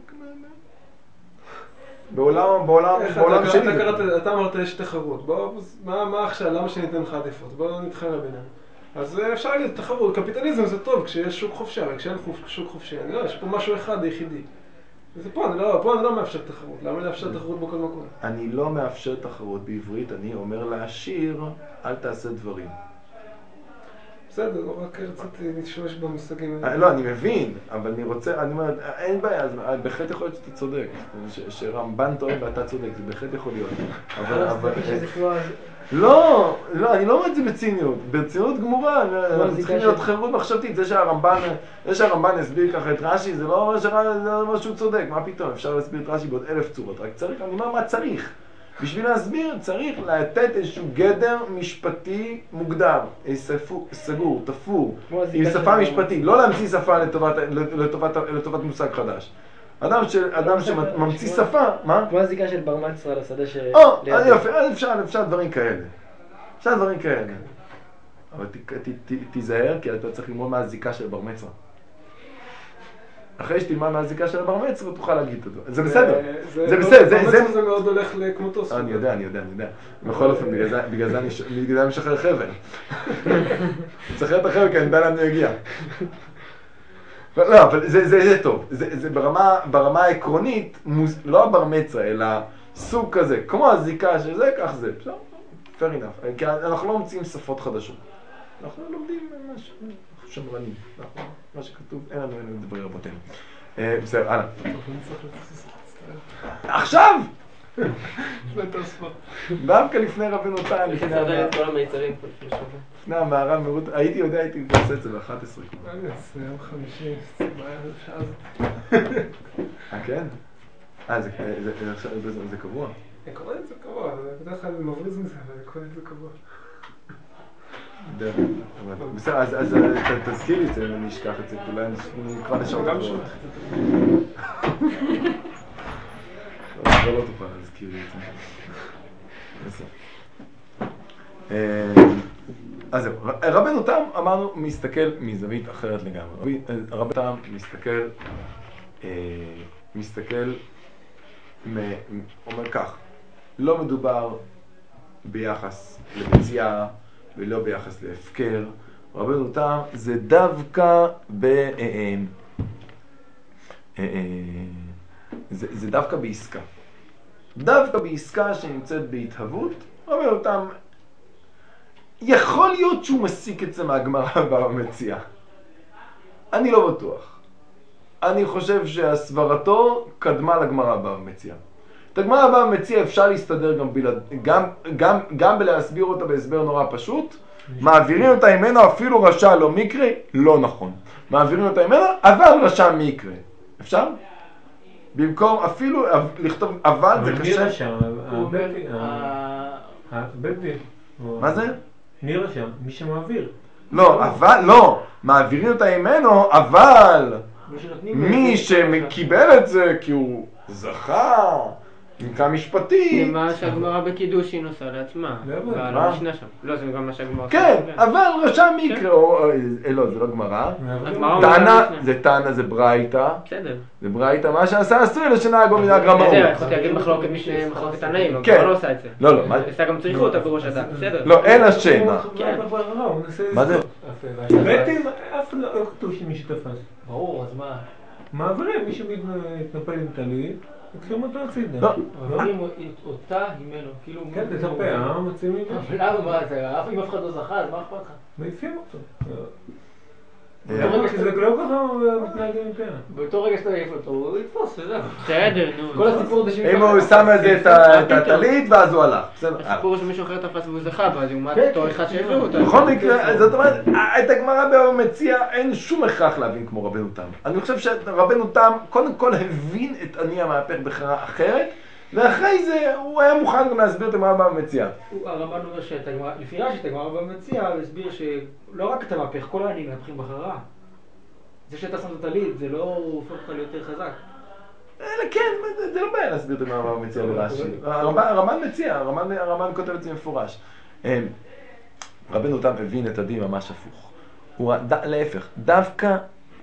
בעולם שלי. אתה אמרת יש תחרות. מה עכשיו? למה שניתן לך עדיפות? בואו נתחרה ביניהם. אז אפשר להגיד תחרות. קפיטליזם זה טוב כשיש שוק חופשי, אבל כשאין שוק חופשי, אני לא, יש פה משהו אחד היחידי. פה אני לא מאפשר תחרות. למה לאפשר תחרות בכל מקום? אני לא מאפשר תחרות בעברית, אני אומר לעשיר, אל תעשה דברים. בסדר, רק רציתי להשתמש במושגים. לא, אני מבין, אבל אני אומר, אין בעיה, אז בהחלט יכול להיות שאתה צודק, שרמב"ן טועה ואתה צודק, זה בהחלט יכול להיות. לא, אני לא אומר את זה בציניות, ברצינות גמורה, אנחנו צריכים להיות חברות מחשבתית, זה שהרמב"ן הסביר ככה את רש"י, זה לא אומר שהוא צודק, מה פתאום, אפשר להסביר את רש"י בעוד 1000 צורות, רק צריך, אני אומר מה צריך. בשביל להסביר צריך לתת איזשהו גדר משפטי מוגדר, סגור, תפור, עם שפה משפטית, לא להמציא שפה לטובת מושג חדש. אדם שממציא שפה, מה? כמו הזיקה של בר מצווה לשדה ש... יופי, אפשר דברים כאלה. אבל תיזהר, כי אתה צריך ללמוד מהזיקה של בר מצווה. אחרי שתלמד מהזיקה של הבר מצווה, תוכל להגיד אותו. זה בסדר. זה בסדר. בר מצווה זה מאוד הולך לכמותו. אני יודע. בכל אופן, בגלל זה אני משחרר חבל. משחרר את החבל, כי אני יודע לאן אני אגיע. לא, אבל זה טוב. זה ברמה העקרונית, לא הבר מצווה, אלא סוג כזה, כמו הזיקה שזה, כך זה. בסדר? fair enough. כי אנחנו לא מוצאים שפות חדשות. אנחנו לומדים משהו שמרנים. מה שכתוב, אין לנו דברי רבותינו. בסדר, הלאה. עכשיו! דווקא לפני רבנו תם, לפני המערב מהירות, הייתי עושה את זה ב-11. יום חמישי, בערב שעה כן? זה קבוע? עקרונית זה קבוע, בדרך כלל זה מבריז מזה, אבל עקרונית זה קבוע. בסדר, אז תזכיר לי את זה, אם אני אשכח את זה, אולי נקרא לשעות גם אחרות. לא תוכל להזכיר לי את זה. אז זהו, רבנו תם אמרנו מסתכל מזווית אחרת לגמרי. רבנו תם מסתכל, אומר כך, לא מדובר ביחס למציאה ולא ביחס להפקר. רבנו תם זה דווקא זה דווקא בעסקה. דווקא בעסקה שנמצאת בהתהוות, רבנו תם יכול להיות שהוא מסיק את זה מהגמרא במציאה. אני לא בטוח. אני חושב שהסברתו קדמה לגמרא במציאה. את הגמרא במציאה אפשר להסתדר גם בלהסביר אותה בהסבר נורא פשוט. מעבירים אותה ממנו אפילו רשע לא מקרה, לא נכון. מעבירים אותה ממנו אבל רשע מקרה. אפשר? במקום אפילו לכתוב אבל זה קשה. מי רשם? בית דין. מה זה? מי רשם? מי שמעביר. לא, אבל, לא. מעבירים אותה ממנו, אבל מי שקיבל את זה כי הוא זכה, נקרא משפטי. זה מה שהגמרא בקידושין עושה לעצמה. ועל המשנה שם. לא, זה גם מה שהגמרא. כן, אבל רשע מקרה, לא, זה לא גמרא. טענה זה ברייתא. בסדר. זה ברייתא, מה שעשה עשוי לשנה גו מנהג רמאות. יכולתי להגיד מחלוקת מחלוקת תנאים, אבל לא עושה את זה. לא, לא. עושה גם צריכות עבור השדה, בסדר. לא, אין השנה. מה זה? בטים, אף לא כתוב שמי שתפס. ברור, אז מה? מעבירים, מי שמתנפל עם טלית, לוקחים אותו הצידה. לא. מעבירים אותה ממנו, כאילו... כן, תצפה, מוצאים ממנו. אבל למה, מה זה? אם אף אחד לא זכה, אז מה אכפת לך? מעיפים אותו. זה לא ככה מתנהגים עם פיה. באותו רגע שאתה מעיף אותו, הוא יתפוס, וזהו. בסדר, נו. כל הסיפור זה אם הוא שם את הטלית ואז הוא הלך. הסיפור שמישהו אחר תפס והוא זכה, ואז הוא מעט אותו אחד שהביאו אותו. בכל מקרה, זאת אומרת, את הגמרא במציאה אין שום הכרח להבין כמו רבנו תם. אני חושב שרבנו תם קודם כל הבין את אני המהפך בחרה אחרת, ואחרי זה הוא היה מוכן גם להסביר את הגמרא במציאה. הרמב"ן אומר לפי רש"י את הגמרא במציאה, הוא הסביר שלא רק את המהפך, כל העניים מהפכים בחרה. זה שאתה שם את הטלית, זה לא הופך אותך ליותר חזק. כן, זה לא בעיה להסביר את הגמרא במציאה לרש"י. הרמב"ן מציע, הרמב"ן כותב את זה מפורש. רבנו תם הבין את הדין ממש הפוך. להפך, דווקא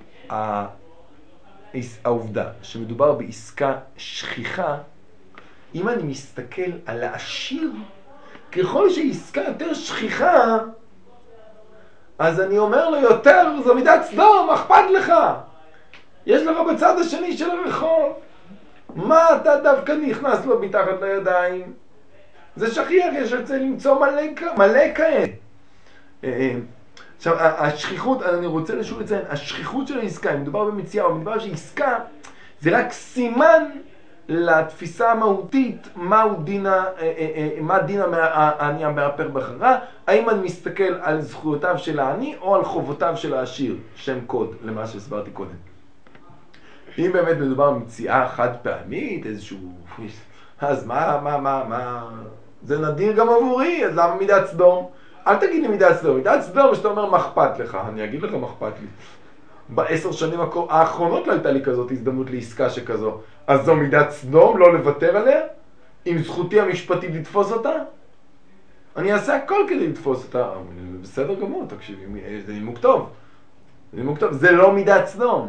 העובדה שמדובר בעסקה שכיחה, אם אני מסתכל על העשיר, ככל שעסקה יותר שכיחה, אז אני אומר לו יותר, זו מידת סדום, מה אכפת לך? יש לך בצד השני של הרחוב. מה אתה דווקא נכנס לו מתחת לידיים? זה שכיח, יש רוצה למצוא מלא כאלה. עכשיו, השכיחות, אני רוצה לשאול לציין, השכיחות של העסקה, אם מדובר במציאה או מדובר שעסקה, זה רק סימן לתפיסה המהותית, מה דינה העני המהפך בחרה, האם אני מסתכל על זכויותיו של העני או על חובותיו של העשיר, שם קוד למה שהסברתי קודם. אם באמת מדובר במציאה חד פעמית, איזשהו... אז מה? זה נדיר גם עבורי, אז למה מידת סדום? אל תגיד לי מידת סדום, מידת סדום שאתה אומר מה אכפת לך, אני אגיד לך מה אכפת לי. ב10 שנים האחרונות לא הייתה לי כזאת הזדמנות לעסקה שכזו. אז זו מידת סדום, לא לוותר עליה? עם זכותי המשפטית לתפוס אותה? אני אעשה הכל כדי לתפוס אותה. בסדר גמור, תקשיבי, זה נימוק טוב. זה לא מידת סדום.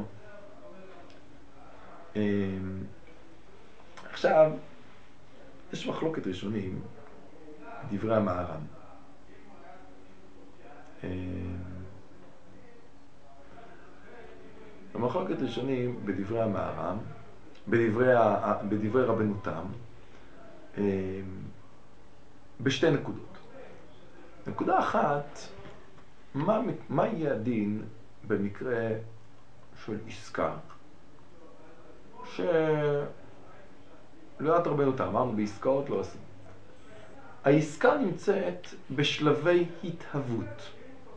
עכשיו, יש מחלוקת ראשונים, דברי המהר"ם. מחלוקת ראשונים בדברי המהר"ם, בדברי רבנו תם, בשתי נקודות. נקודה אחת, מה יהיה הדין במקרה של עסקה שלא יודעת רבנו תם, אמרנו בעסקאות לא עושים. העסקה נמצאת בשלבי התהוות.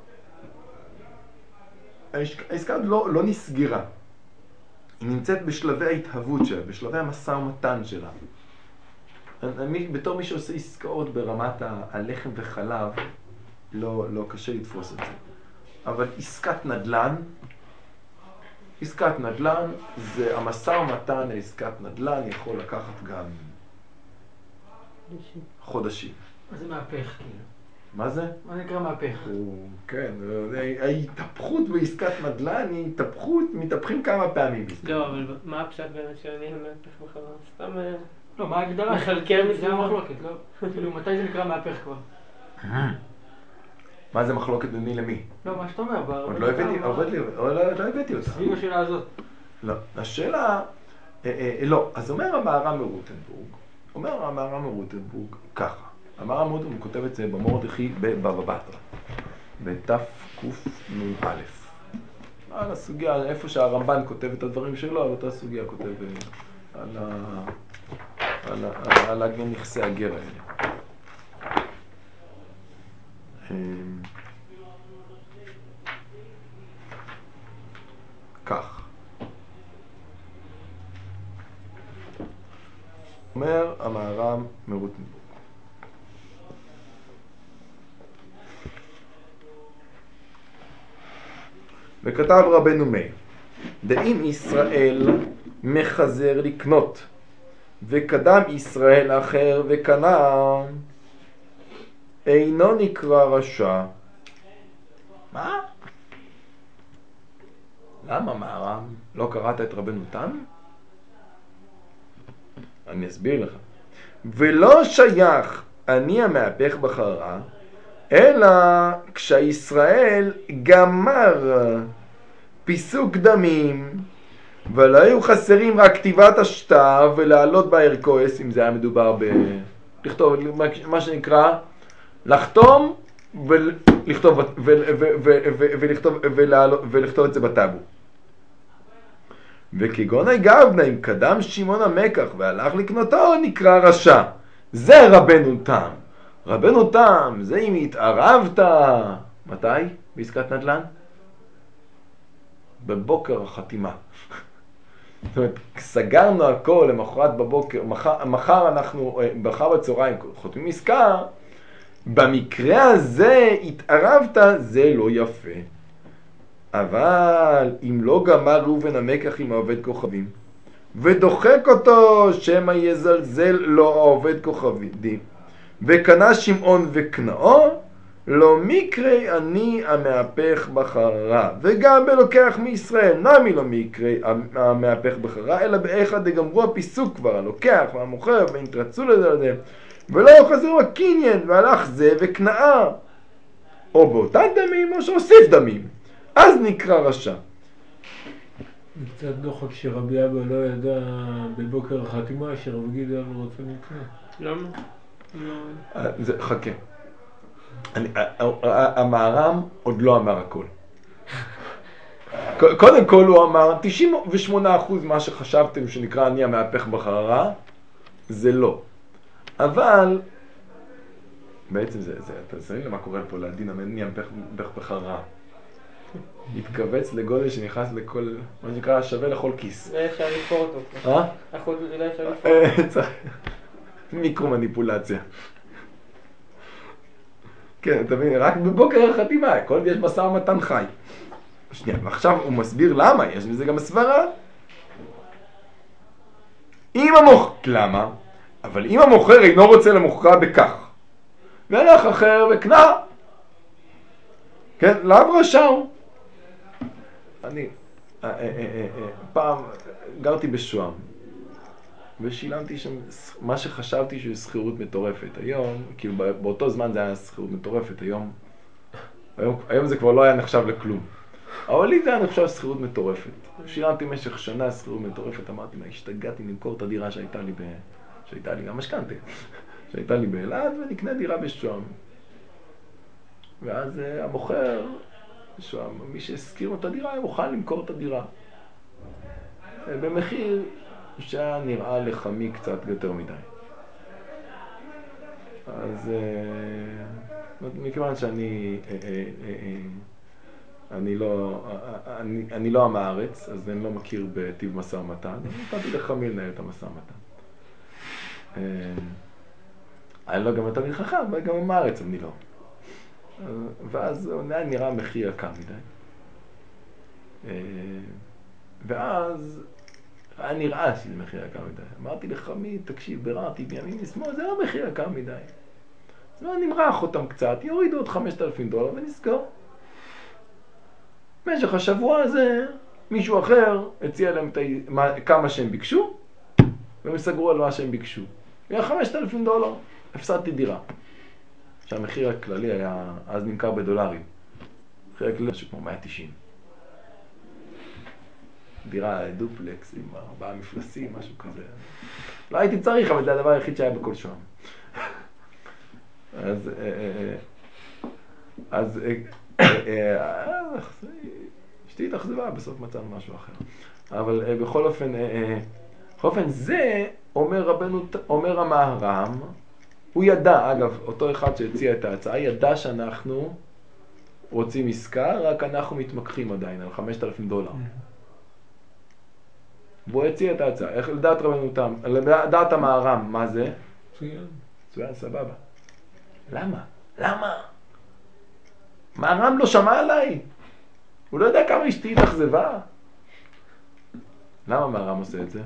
העסקה לא נסגרה. היא נמצאת בשלבי ההתהוות שלה, בשלבי המשא ומתן שלה. בתור מי שעושה עסקאות ברמת הלחם וחלב, לא קשה לתפוס את זה. אבל עסקת נדל"ן זה המשא ומתן, עסקת נדל"ן יכול לקחת גם חודשים. מה זה מהפך כאילו? מה זה? מה נקרא מהפך? כן, ההתהפכות בעסקת נדל"ן היא התהפכות, מתהפכים כמה פעמים. לא, אבל מה הפשט באמת שאני מהפך בחברה? סתם... לא, מה ההגדרה? מחלקר זה מסוים. המחלוקת, לא? כאילו, מתי זה נקרא מהפך כבר? מה זה מחלוקת בין מי למי? לא, מה שאתה אומר, עוד לא הבאתי אותה. סביב השאלה הזאת. לא, השאלה... לא, אז אומר המהר"ם מרוטנבורג ככה. המהר"ם מרוטנבורג כותב את זה במורדכי בבבא בתרא, בתקנ"א. על הסוגיה, איפה שהרמב"ן כותב את הדברים שלו, על אותה סוגיה כותב על נכסי הגר האלה. כך. אומר המהר"ם מרוטנבורג. וכתב רבנו מאיר, דאם ישראל מחזר לקנות, וקדם ישראל אחר וקנה, אינו נקרא רשע. מה? למה מהר"ם? לא קראת את רבנו תם? אני אסביר לך. ולא שייך אני המהפך בחררה, אלא כשישראל גמר פיסוק דמים, ולא היו חסרים רק כתיבת השטר ולהעלות בערכוס, אם זה היה מדובר לכתוב, מה שנקרא, לחתום ולכתוב את זה בטאבו. וכגון הגבנה, אם קדם שמעון המקח והלך לקנותו, נקרא רשע. זה רבנו תם. רבנו תם, זה אם התערבת. מתי? בעסקת נדל"ן? בבוקר החתימה. זאת אומרת, סגרנו הכל למחרת בבוקר, מחר בצהריים חותמים עסקה. במקרה הזה התערבת, זה לא יפה. אבל אם לא גמר ראובן המקח עם העובד כוכבים, ודוחק אותו שמא יזלזל לו העובד כוכבים, וקנה שמעון וקנאו, לא מקרה אני המהפך בחררה, וגם בלוקח מישראל נמי לא מקרה המהפך בחררה, אלא באחד דגמרו הפיסוק כבר, הלוקח והמוכר והנתרצו לזה, ולא חזרו הקניין והלך זה וקנאה, או באותם דמים או שהוסיף דמים, אז נקרא רשע. זה קצת דוחק שרבי אבא לא ידע בבוקר החתימה שרבי גידל רוצה לקנות. למה? חכה. המהר"ם עוד לא אמר הכל. קודם כל הוא אמר 98% מה שחשבתם שנקרא אני המהפך בחררה, זה לא. אבל בעצם אתה שמים למה קורה פה לדין אני המהפך בחררה. התכווץ לגודל שנכנס לכל, מה שנקרא, שווה לכל כיס. לא אפשר לפור אותו. אחוז, לא אפשר לפור אותו. מיקרו-מניפולציה. כן, אתה מבין, רק בבוקר החתימה, כל יש משא ומתן חי. שנייה, ועכשיו הוא מסביר למה, יש בזה גם הסברה. למה? אבל אם המוכר אינו רוצה למוכרה בכך, והלך אחר וקנה, כן, לאו רשע הוא. אני פעם גרתי בשוהם ושילמתי שם מה שחשבתי שהוא שכירות מטורפת. היום, כאילו באותו זמן זה היה שכירות מטורפת, היום זה כבר לא היה נחשב לכלום. אבל לי זה אני חושב שכירות מטורפת. שילמתי במשך שנה שכירות מטורפת, אמרתי מה, השתגעתי למכור את הדירה שהייתה לי גם משכנתה, שהייתה לי באלעד ונקנה דירה בשוהם. ואז המוכר, מי שהזכיר את הדירה, היה מוכן למכור את הדירה. במחיר שהיה נראה לחמי קצת יותר מדי. אז מכיוון שאני אני לא עם הארץ, אז אני לא מכיר בטיב משא ומתן, אז נתתי לחמי לנהל את המשא ומתן. אני לא גם יותר חכם, אבל גם עם הארץ אני לא. ואז היה נראה מחיר יקר מדי. ואז היה נראה שזה מחיר יקר מדי. אמרתי לחמי, תקשיב, ביררתי בימין משמאל, זה לא מחיר יקר מדי. אז נמרח אותם קצת, יורידו עוד $5,000 ונסגור. במשך השבוע הזה, מישהו אחר הציע להם כמה שהם ביקשו, והם סגרו על מה שהם ביקשו. היה $5,000, הפסדתי דירה. שהמחיר הכללי היה, אז נמכר בדולרים. המחיר הכללי משהו כמו 190. דירה דופלקס עם 4 מפלסים, משהו כזה. לא הייתי צריך, אבל זה הדבר היחיד שהיה בכל שוהם. אז אשתי התאכזבה, בסוף מצאנו משהו אחר. אבל בכל אופן זה אומר המהר"ם, הוא ידע, אגב, אותו אחד שהציע את ההצעה, ידע שאנחנו רוצים עסקה, רק אנחנו מתמקחים עדיין על $5,000. והוא הציע את ההצעה. איך לדעת רבנותם? לדעת המהר"ם, מה זה? מצוין, סבבה. למה? מהר"ם לא שמע עליי. הוא לא יודע כמה אשתי התאכזבה. למה מהר"ם עושה את זה?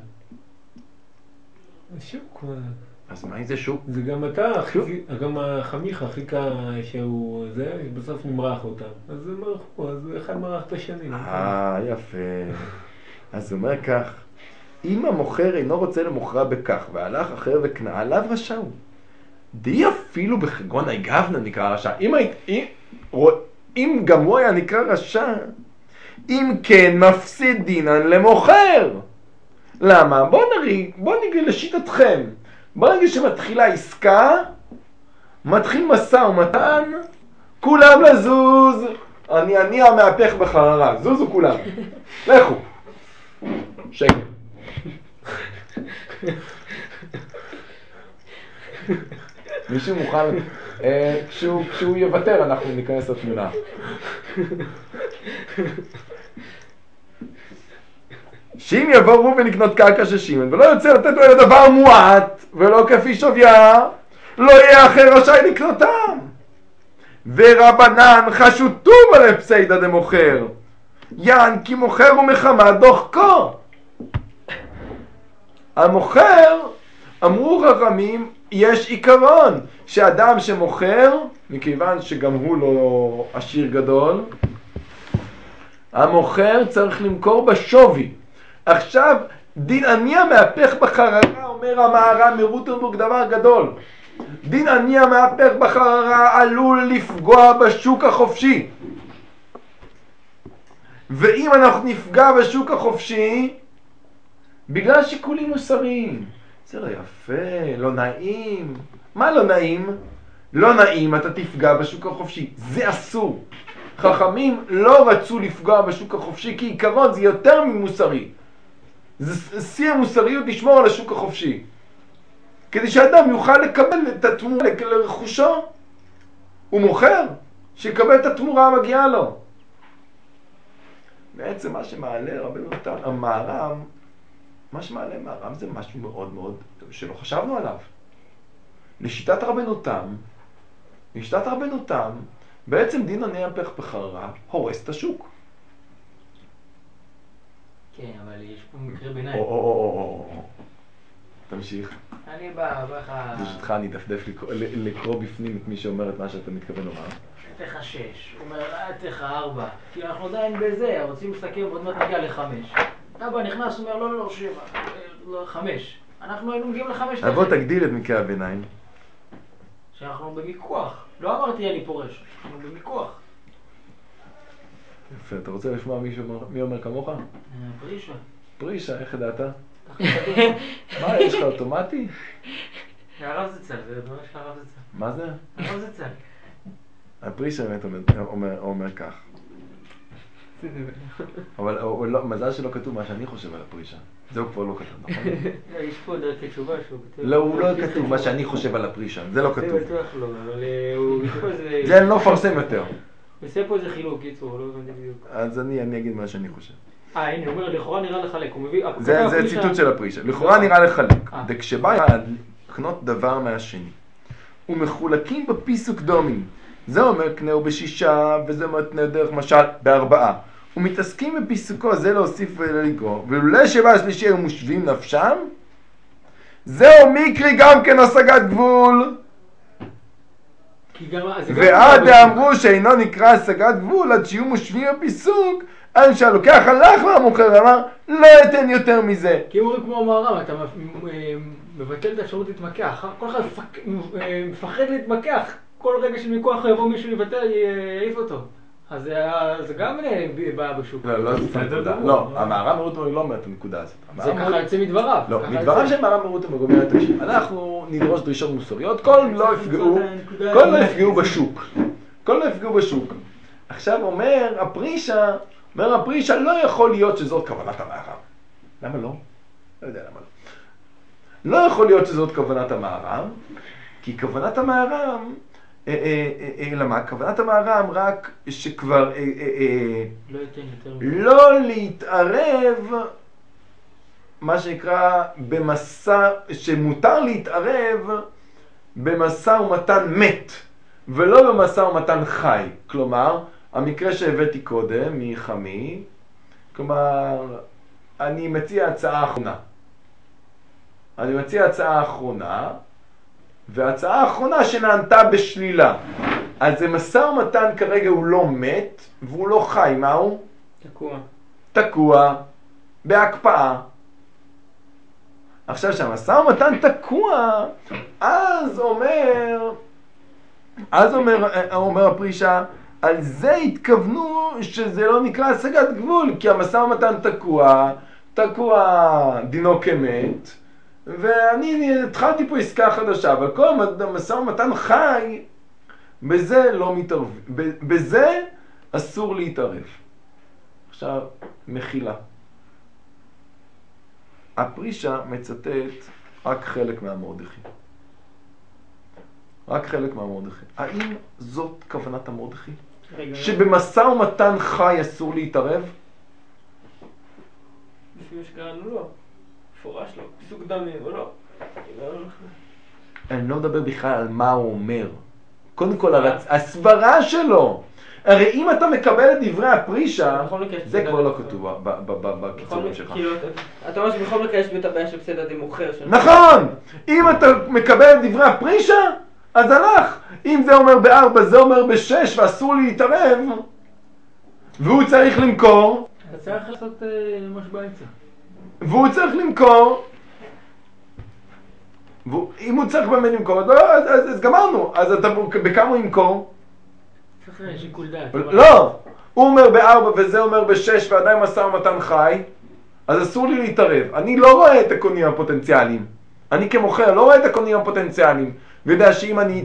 שוק. אז מה זה שוק? זה גם אתה, גם החמיך חיכה שהוא זה, בסוף נמרח אותם. אז זה מרחו, אז אחד מרח את השני. יפה. אז הוא אומר כך, אם המוכר אינו רוצה למוכרה בכך, והלך אחר וקנה, עליו רשע הוא. די אפילו בחגון הגבנה נקרא רשע. אם גם הוא היה נקרא רשע, אם כן מפסיד דינן למוכר. למה? בוא נגיד לשיטתכם. ברגע שמתחילה עסקה, מתחיל משא ומתן, כולם לזוז. אני המהפך בחררה, זוזו כולם. לכו. שקר. מישהו מוכן, כשהוא יוותר אנחנו ניכנס לתמונה. שאם יבוא ראובן לקנות קרקע של שמעון ולא יוצא לתת לו דבר מועט ולא כפי שוויה, לא יהיה אחר רשאי לקנותם. ורבנן חשו טובה לפסיידא דמוכר, יען כי מוכר ומחמת דוחקו. המוכר, אמרו חכמים, יש עיקרון שאדם שמוכר, מכיוון שגם הוא לא עשיר גדול, המוכר צריך למכור בשווי. עכשיו, דין עני המהפך בחררה, אומר המהר"ם מרוטנבורג דבר גדול. דין עני המהפך בחררה עלול לפגוע בשוק החופשי. ואם אנחנו נפגע בשוק החופשי, בגלל שיקולים מוסריים, זה לא יפה, לא נעים. מה לא נעים? לא נעים, אתה תפגע בשוק החופשי. זה אסור. חכמים לא רצו לפגוע בשוק החופשי, כי עיקרון זה יותר ממוסרי. זה שיא המוסריות לשמור על השוק החופשי. כדי שאדם יוכל לקבל את התמורה לרכושו. הוא מוכר, שיקבל את התמורה המגיעה לו. בעצם מה שמעלה רבנו המהר"ם, מה שמעלה מהר"ם זה משהו מאוד מאוד שלא חשבנו עליו. לשיטת רבנותם, בעצם דין עני המהפך בחררה הורס את השוק. כן, אבל יש פה מקרה ביניים. תמשיך. אני בא לך... ברשותך אני דפדף לקרוא בפנים את מי שאומר את מה שאתה מתכוון לומר. תך 6, הוא אומר, תך 4, כי אנחנו עדיין בזה, רוצים לסכם ועוד מעט נגיע ל5. אבא נכנס, הוא אומר, לא, 7, לא, 5. אנחנו היינו מגיעים ל5. בוא תגדיל את מקרה הביניים. שאנחנו במיקוח. לא אמרתי אני פורש, אנחנו במיקוח. יפה, אתה רוצה לשמוע מי אומר כמוך? פרישה. פרישה, איך ידעת? מה, יש לך אוטומטי? הרב זצ"ל, זה ממש הרב זצ"ל. מה זה? הרב זצ"ל. הפרישה באמת אומר כך. אבל מזל שלא כתוב מה שאני חושב על הפרישה. זה הוא כבר לא כתוב, נכון? יש פה דרכי תשובה שהוא... לא, הוא לא כתוב מה שאני חושב על הפרישה, זה לא כתוב. זה בטוח לא, אבל הוא... זה אני לא מפרסם יותר. הוא עושה פה איזה חילוק, קיצור, לא הבנתי בדיוק. אז אני אגיד מה שאני חושב. הנה, הוא אומר, לכאורה נראה לחלק, הוא מביא... זה ציטוט של הפרישה. לכאורה נראה לחלק. וכשבא לקנות דבר מהשני, ומחולקים בפיסוק דומים. זה אומר קנהו בשישה, וזה אומר קנהו דרך משל בארבעה. ומתעסקים בפיסוקו, זה להוסיף ולגרוע. ולולא שבא השלישי היו מושבים נפשם, זהו מקרי גם כן השגת גבול. ועד אמרו שאינו נקרא השגת גבול, עד שיהיו מושבים בפיסוק, אז שהלוקח הלך מהמוכר ואמר, לא אתן יותר מזה. כי הוא כמו המהר"ם, אתה מבטל את האפשרות להתמקח. כל אחד מפחד להתמקח. כל רגע של מיקוח יבוא מישהו לבטל, יעיף אותו. אז זה גם בא בשוק. לא, המהר"ם מרוטו לא אומר את הנקודה הזאת. זה ככה יוצא מדבריו. לא, מדבריו של מהר"ם מרוטו אומר, תקשיב, אנחנו נדרוש דרישות מוסריות, כל לא יפגעו בשוק. כל לא יפגעו בשוק. עכשיו אומר הפרישה לא יכול להיות שזאת כוונת המהר"ם. למה לא? לא יודע למה לא. לא יכול להיות שזאת כוונת המהר"ם, כי כוונת המהר"ם, למה? כוונת המהר"ם רק שכבר לא להתערב, מה שנקרא במסע, שמותר להתערב במשא ומתן מת, ולא במשא ומתן חי. כלומר, המקרה שהבאתי קודם מחמי, כלומר, אני מציע הצעה אחרונה. וההצעה האחרונה שנענתה בשלילה. אז זה משא ומתן כרגע הוא לא מת, והוא לא חי, מה הוא? תקוע, בהקפאה. עכשיו שהמשא ומתן תקוע, אז אומר הפרישה, על זה התכוונו שזה לא נקרא השגת גבול, כי המשא ומתן תקוע דינו כמת, ואני התחלתי פה עסקה חדשה, אבל כל המשא ומתן חי, בזה לא מתערב, בזה אסור להתערב. עכשיו, מחילה. הפרישה מצטט רק חלק מהמרדכי. האם זאת כוונת המרדכי? שבמשא ומתן חי אסור להתערב? לפי מה שקראנו לא. פורש לו, פיסוק דמים או לא. אני לא מדבר בכלל על מה הוא אומר. קודם כל, הסברה שלו. הרי אם אתה מקבל את דברי הפרישה, זה כבר לא כתוב בקיצורים שלך. אתה אומר שבכל מקרה יש את הבעיה של פסד הדין מוכר. נכון! אם אתה מקבל את דברי הפרישה, אז הלך. אם זה אומר ב4, זה אומר ב6, ואסור להתערב, והוא צריך למכור. אתה צריך לעשות משהו באמצע. והוא צריך למכור, אם הוא צריך באמת למכור, אז גמרנו. אז בכמה הוא ימכור? צריך שיקול דעת. לא, הוא אומר ב4 וזה אומר ב6 ועדיין משא ומתן חי, אז אסור לי להתערב. אני לא רואה את הקונים הפוטנציאליים. אני כמוכר לא רואה את הקונים הפוטנציאליים. ויודע שאם אני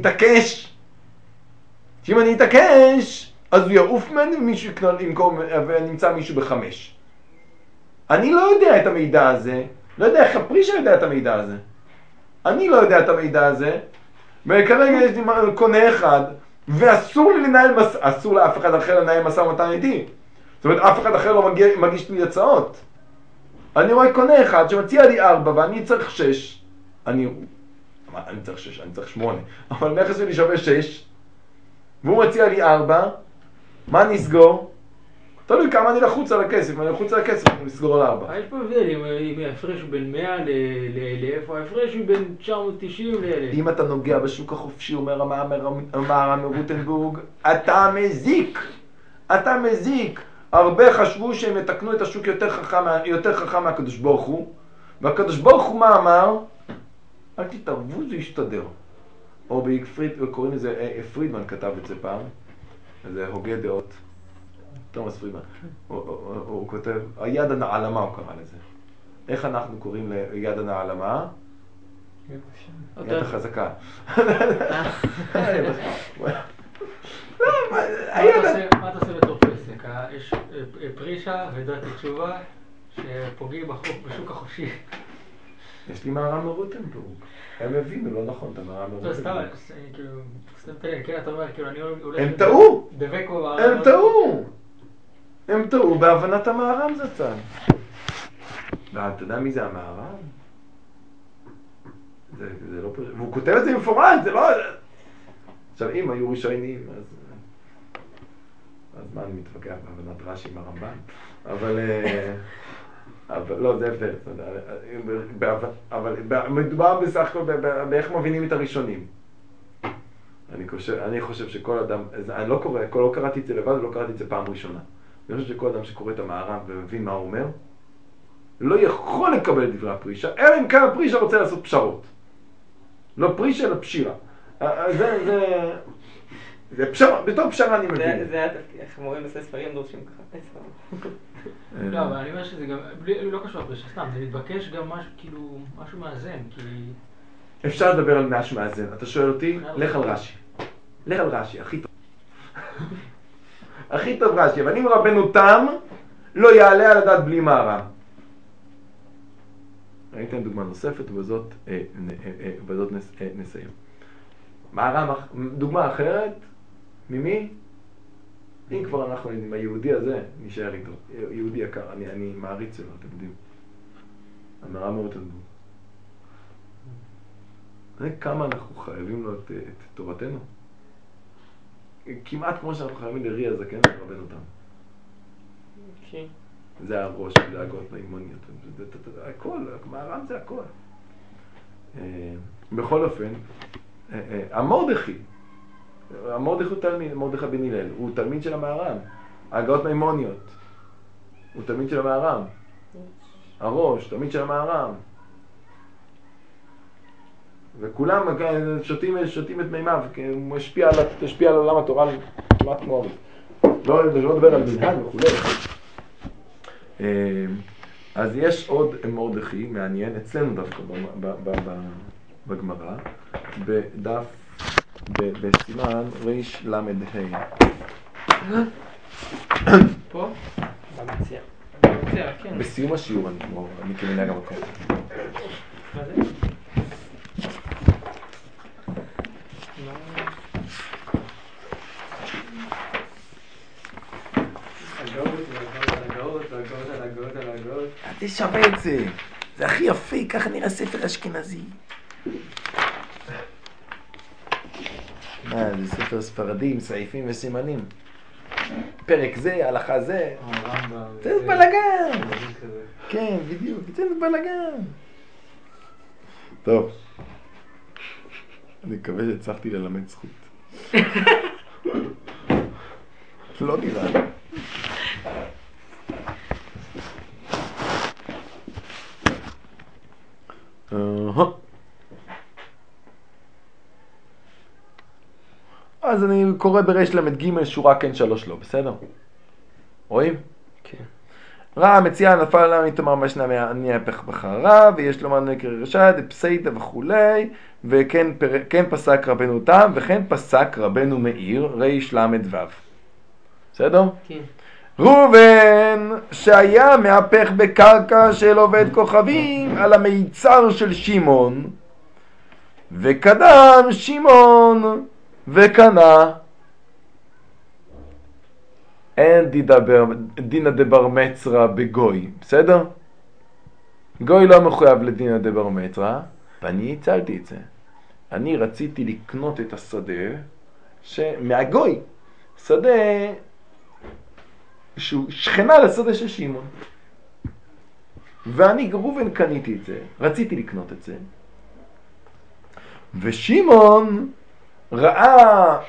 אתעקש, אז הוא יעוף ממני ומישהו ימכור ונמצא מישהו ב5. אני לא יודע את המידע הזה, לא יודע איך הפרישה יודע את המידע הזה. אני לא יודע את המידע הזה, וכרגע יש לי קונה אחד, ואסור לי אסור לאף אחד אחר לנהל משא ומתן איתי. זאת אומרת, אף אחד אחר לא מגיש לי הצעות. אני רואה קונה אחד שמציע לי 4 ואני צריך 6. אני צריך 6, אני צריך 8. אבל נכס שלי שווה 6, והוא מציע לי 4, מה נסגור? תלוי כמה אני לחוץ על הכסף, אם אני לחוץ על הכסף, אני אסגור על 4. יש פה הבדל, אם ההפרש הוא בין 100 לאיפה, ההפרש הוא בין 990 ל-1000. אם אתה נוגע בשוק החופשי, אומר המהר"ם מרוטנבורג, אתה מזיק. הרבה חשבו שהם יתקנו את השוק יותר חכם מהקדוש ברוך הוא, והקדוש ברוך הוא מה אמר? אל תתערבו, זה ישתדר. או קוראים לזה, פרידמן כתב את זה פעם, זה הוגה דעות. תומאס פרידמן, הוא כותב, היד הנעלמה הוא קרא לזה. איך אנחנו קוראים ליד הנעלמה? יד החזקה. מה אתה עושה בתור פסק? יש פרישה ודעת תשובה שפוגעים בשוק החופשי. יש לי מהר"ם מרוטנבורג. הם הבינו, לא נכון, אתה מהר"ם מרוטנבורג. סתם, כן, אתה אומר, אני הולך... הם טעו! דבק בו... הם טעו! הם טעו בהבנת המהר"ם זצ"ל. ואתה יודע מי זה המהר"ם? זה לא פשוט. והוא כותב את זה במפורש, זה לא... עכשיו, אם היו ראשונים, אז מה אני מתווכח בהבנת רש"י עם הרמב"ן? אבל לא, זה הבדל. אבל מדובר בסך הכל באיך מבינים את הראשונים. אני חושב שכל אדם, אני לא קראתי את זה לבד, לא קראתי את זה פעם ראשונה. אני חושב שכל אדם שקורא את המהר"ם ומבין מה הוא אומר, לא יכול לקבל את דברי הפרישה, אלא אם כן הפרישה רוצה לעשות פשרות. לא פרישה, אלא פשירה. זה פשרה, בתור פשרה אני מבין. זה התפקיד, איך מורים עושה ספרים דורשים ככה. לא, אבל אני אומר שזה גם, לא קשור לפרישה, סתם, זה מתבקש גם משהו, כאילו, משהו מאזן, כי... אפשר לדבר על משהו מאזן. אתה שואל אותי, לך על רש"י. לך על רש"י, הכי טוב. הכי טוב רש"י, אבל אם רבנו תם, לא יעלה על הדעת בלי מהר"ם. אני אתן דוגמה נוספת, ובזאת נסיים. מהר"ם, דוגמה אחרת, ממי? אם כבר אנחנו עם היהודי הזה, נשאר איתו. יהודי יקר, אני מעריץ שלו, אתם יודעים. המהר"ם מרוטנבורג. כמה אנחנו חייבים לו את תורתנו? כמעט כמו שאנחנו חייבים לרי הזקן ורבנו תם. זה הראש בדאגות מימוניות. הכל, מהר"ם זה הכל. בכל אופן, המרדכי הוא תלמיד, מרדכי בן הלל, הוא תלמיד של המהר"ם. ההגאות מימוניות, הוא תלמיד של המהר"ם. הראש, תלמיד של המהר"ם. וכולם שותים את מימיו, הוא משפיע על עולם התורה כמעט כמו אבי. לא לדבר על מנהג וכו'. אז יש עוד מרדכי מעניין, אצלנו דווקא בגמרא, בדף, בסימן ריש למד ה'. פה? במציע. כן. בסיום השיעור אני כמנהג המקום. מה זה? זה שווה את זה. זה הכי יפה, ככה נראה ספר אשכנזי. זה ספר ספרדי עם סעיפים וסימנים. פרק זה, הלכה זה. זה בלגן. כן, בדיוק. זה בלגן. טוב. אני מקווה שהצלחתי ללמד זכות. לא נראה לי. אז אני קורא בריש למד ג' שורה כן 3 לא, בסדר? רואים? כן. רע המציע נפל עליו מתמר משנה מהפך בחרה, ויש לומר נקר רשע, דפסייתא וכולי, וכן פסק רבנו תם, וכן פסק רבנו מאיר, ריש למד וו. בסדר? כן. ראובן, שהיה מהפך בקרקע של עובד כוכבים על המיצר של שמעון, וקדם שמעון וקנה. אין דינא דבר מצרא בגוי, בסדר? גוי לא מחויב לדינא דבר מצרא, ואני הצלתי את זה. אני רציתי לקנות את השדה מהגוי, שדה שהוא שכנה לשדה של שמעון. ואני ראובן קניתי את זה, רציתי לקנות את זה. ושמעון ראה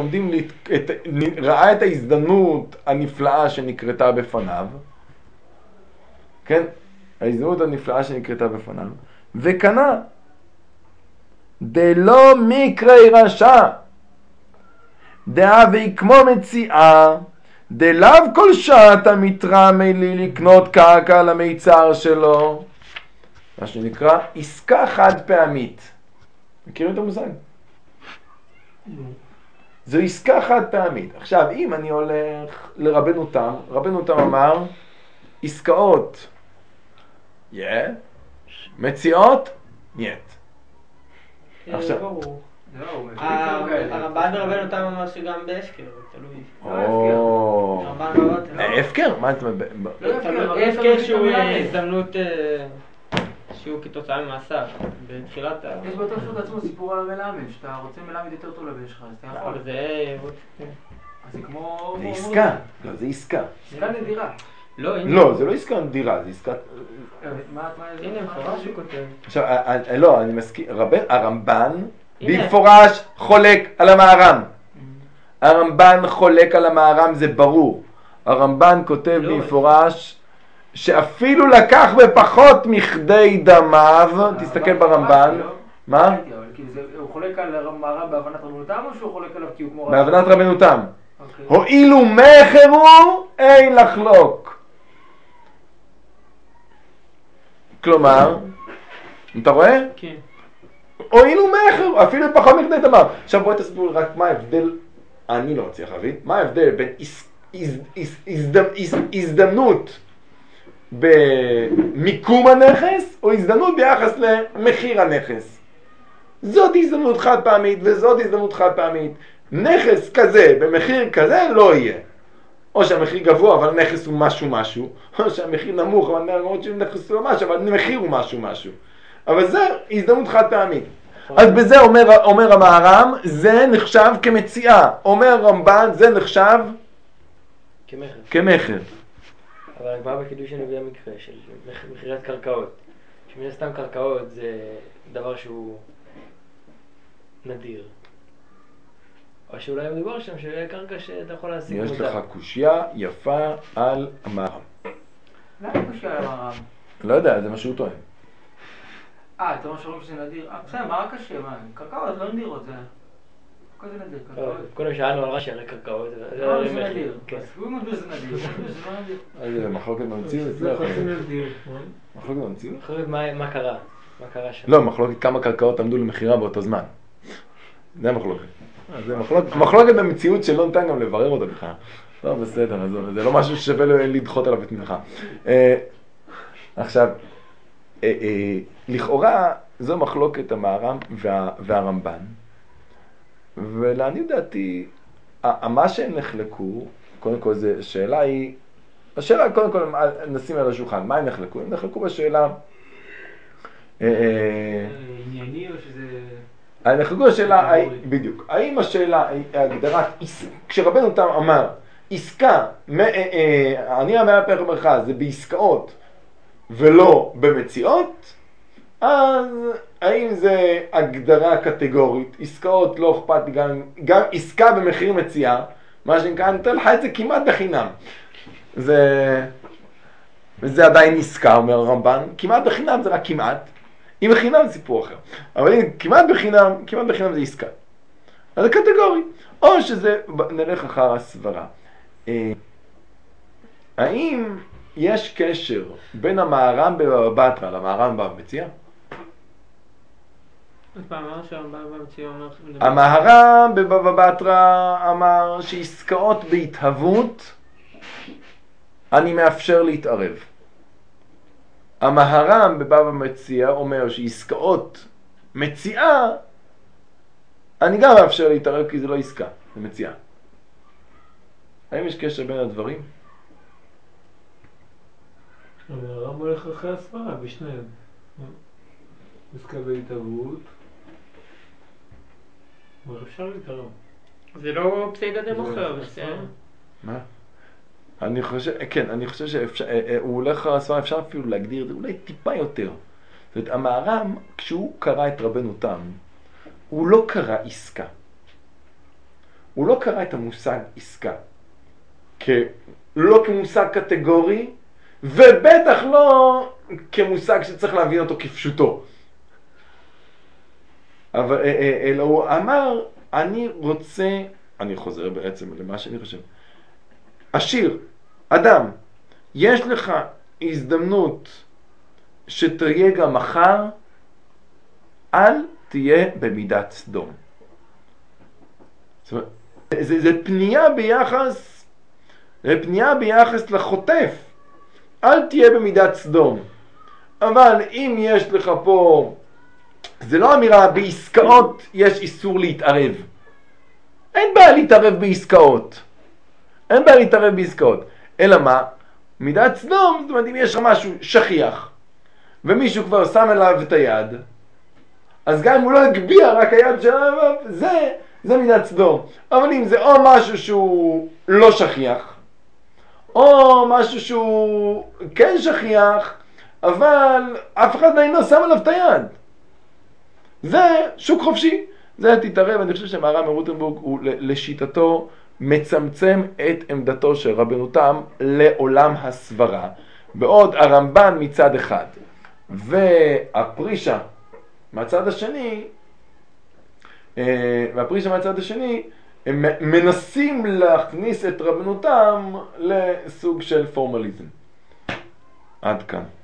את ההזדמנות הנפלאה שנקרתה בפניו, כן? ההזדמנות הנפלאה שנקרתה בפניו, וקנה. דלא מקרי רשע, דהווי כמו מציאה, דלאו כל שעת המתרמה לי לקנות קרקע למיצר שלו. מה שנקרא עסקה חד פעמית. מכירים את המושג? זו עסקה חד פעמית. עכשיו, אם אני הולך לרבנו תם, רבנו תם אמר, עסקאות, מציאות, נייט. עכשיו, הרמב"ן ברבנו תם אמר שגם בהפקר, תלוי. הפקר? מה אתה אומר? הפקר שהוא הזדמנות שהוא כתוצאה ממעשיו, בתחילת ה... יש בתוספות עצמו סיפור על המלמד, שאתה רוצה מלמד יותר טוב לבן שלך, אז אתה יכול. זה... אז זה כמו... זה עסקה. לא, זה עסקה. עסקה נדירה. לא, זה לא עסקה נדירה, זה עסקה... הנה, מפורש הוא כותב. עכשיו, לא, אני מסכים, הרמב"ן במפורש חולק על המהר"ם. הרמב"ן חולק על המהר"ם, זה ברור. הרמב"ן כותב במפורש שאפילו לקח בפחות מכדי דמיו, תסתכל ברמב"ן. מה? הוא חולק על המהר"ם בהבנת רבנו תם או שהוא חולק עליו כי הוא כמו... בהבנת רבנו תם. הואילו מחרו אין לחלוק. כלומר, אתה רואה? כן. הואילו מחרו, אפילו פחות מכדי דמיו. עכשיו בואי תסבירו רק מה ההבדל, אני לא מצליח להבין, מה ההבדל בין הזדמנות במיקום הנכס או הזדמנות ביחס למחיר הנכס. זאת הזדמנות חד פעמית וזאת הזדמנות חד פעמית. נכס כזה במחיר כזה לא יהיה. או שהמחיר גבוה אבל הנכס הוא משהו, או שהמחיר נמוך אבל הנכס הוא משהו, אבל המחיר הוא משהו. אבל זה הזדמנות חד פעמית. אז בזה אומר המהר"ם, זה נחשב כמציאה. אומר הרמב"ן, זה נחשב כמחר. אבל הגמרא בקידוש הנביא המקרה של מכירת קרקעות. שמן הסתם קרקעות זה דבר שהוא נדיר. או שאולי מדובר שם שיהיה קרקע שאתה יכול להשיג יש לך קושיה יפה על המהר"ם. למה קושיה על המהר"ם? לא יודע, זה מה שהוא טוען. אתה אומר שאומרים שזה נדיר? בסדר, מה קשה? קרקעות לא נדירות, זה... כזה נדיר, קרקעות. קודם שאלנו על רש"י הרי קרקעות. זה נדיר. הוא מדבר שזה נדיר. זה מחלוקת במציאות? זה חצי נדיר. מחלוקת במציאות? מחלוקת מה קרה? מה קרה שם? לא, מחלוקת כמה קרקעות עמדו למכירה באותו זמן. זה המחלוקת. זה מחלוקת במציאות שלא ניתן גם לברר אותה בכלל. טוב, בסדר, זה לא משהו ששווה לדחות עליו את מנחה. עכשיו, לכאורה זו מחלוקת המהר"ם והרמב"ן, ולעניות דעתי, מה שהם נחלקו, קודם כל זה השאלה קודם כל נשים על השולחן, מה הם נחלקו? הם נחלקו בשאלה... ענייני או שזה... נחלקו בשאלה, בדיוק, האם השאלה, הגדרת, כשרבנו תם אמר, עסקה, אני המהפך במרכז, זה בעסקאות ולא במציאות, אז האם זה הגדרה קטגורית, עסקאות לא אכפת, גם עסקה במחיר מציאה, מה שנקרא, אני נותן לך את זה כמעט בחינם. וזה עדיין עסקה, אומר הרמב"ן, כמעט בחינם זה רק כמעט, אם בחינם זה סיפור אחר, אבל אם כמעט בחינם זה עסקה. אז זה קטגורי, או שזה, נלך אחר הסברה. האם יש קשר בין המהר"ם בבבא בתרא למהר"ם בבבא מציעא? המהר"ם בבבא בתרא אמר שעסקאות בהתהוות אני מאפשר להתערב. המהר"ם בבבא מציעא אומר שעסקאות מציאה אני גם מאפשר להתערב כי זה לא עסקה, זה מציאה. האם יש קשר בין הדברים? הרמב"ם הולך אחרי הסברה בשניהם. עסקה בהתהוות. אבל אפשר להתערב. זה לא פסיידא דמוכר, בסדר. מה? אני חושב שאפשר, הוא הולך אחרי הסברה, אפשר אפילו להגדיר את זה אולי טיפה יותר. זאת אומרת, המהר"ם, כשהוא קרא את רבנו תם, הוא לא קרא עסקה. הוא לא קרא את המושג עסקה. לא כמושג קטגורי, ובטח לא כמושג שצריך להבין אותו כפשוטו. אבל אלא הוא אמר, אני חוזר בעצם למה שאני חושב. עשיר, אדם, יש לך הזדמנות שתהיה גם מחר, אל תהיה במידת סדום. זאת אומרת, זה פנייה ביחס לחוטף. אל תהיה במידת סדום. אבל אם יש לך פה, זה לא אמירה, בעסקאות יש איסור להתערב. אין בעיה להתערב בעסקאות. אלא מה? מידת סדום, זאת אומרת, אם יש לך משהו שכיח, ומישהו כבר שם אליו את היד, אז גם אם הוא לא הגביע רק היד שלו, זה מידת סדום. אבל אם זה או משהו שהוא לא שכיח, או משהו שהוא כן שכיח, אבל אף אחד לא שם עליו את היד, זה שוק חופשי. זה תתערב. אני חושב שמהר"ם מרוטנבורג הוא לשיטתו מצמצם את עמדתו של רבנותם לעולם הסברה, בעוד הרמב"ן מצד אחד והפרישה מהצד השני, הם מנסים להכניס את רבנותם לסוג של פורמליזם. עד כאן.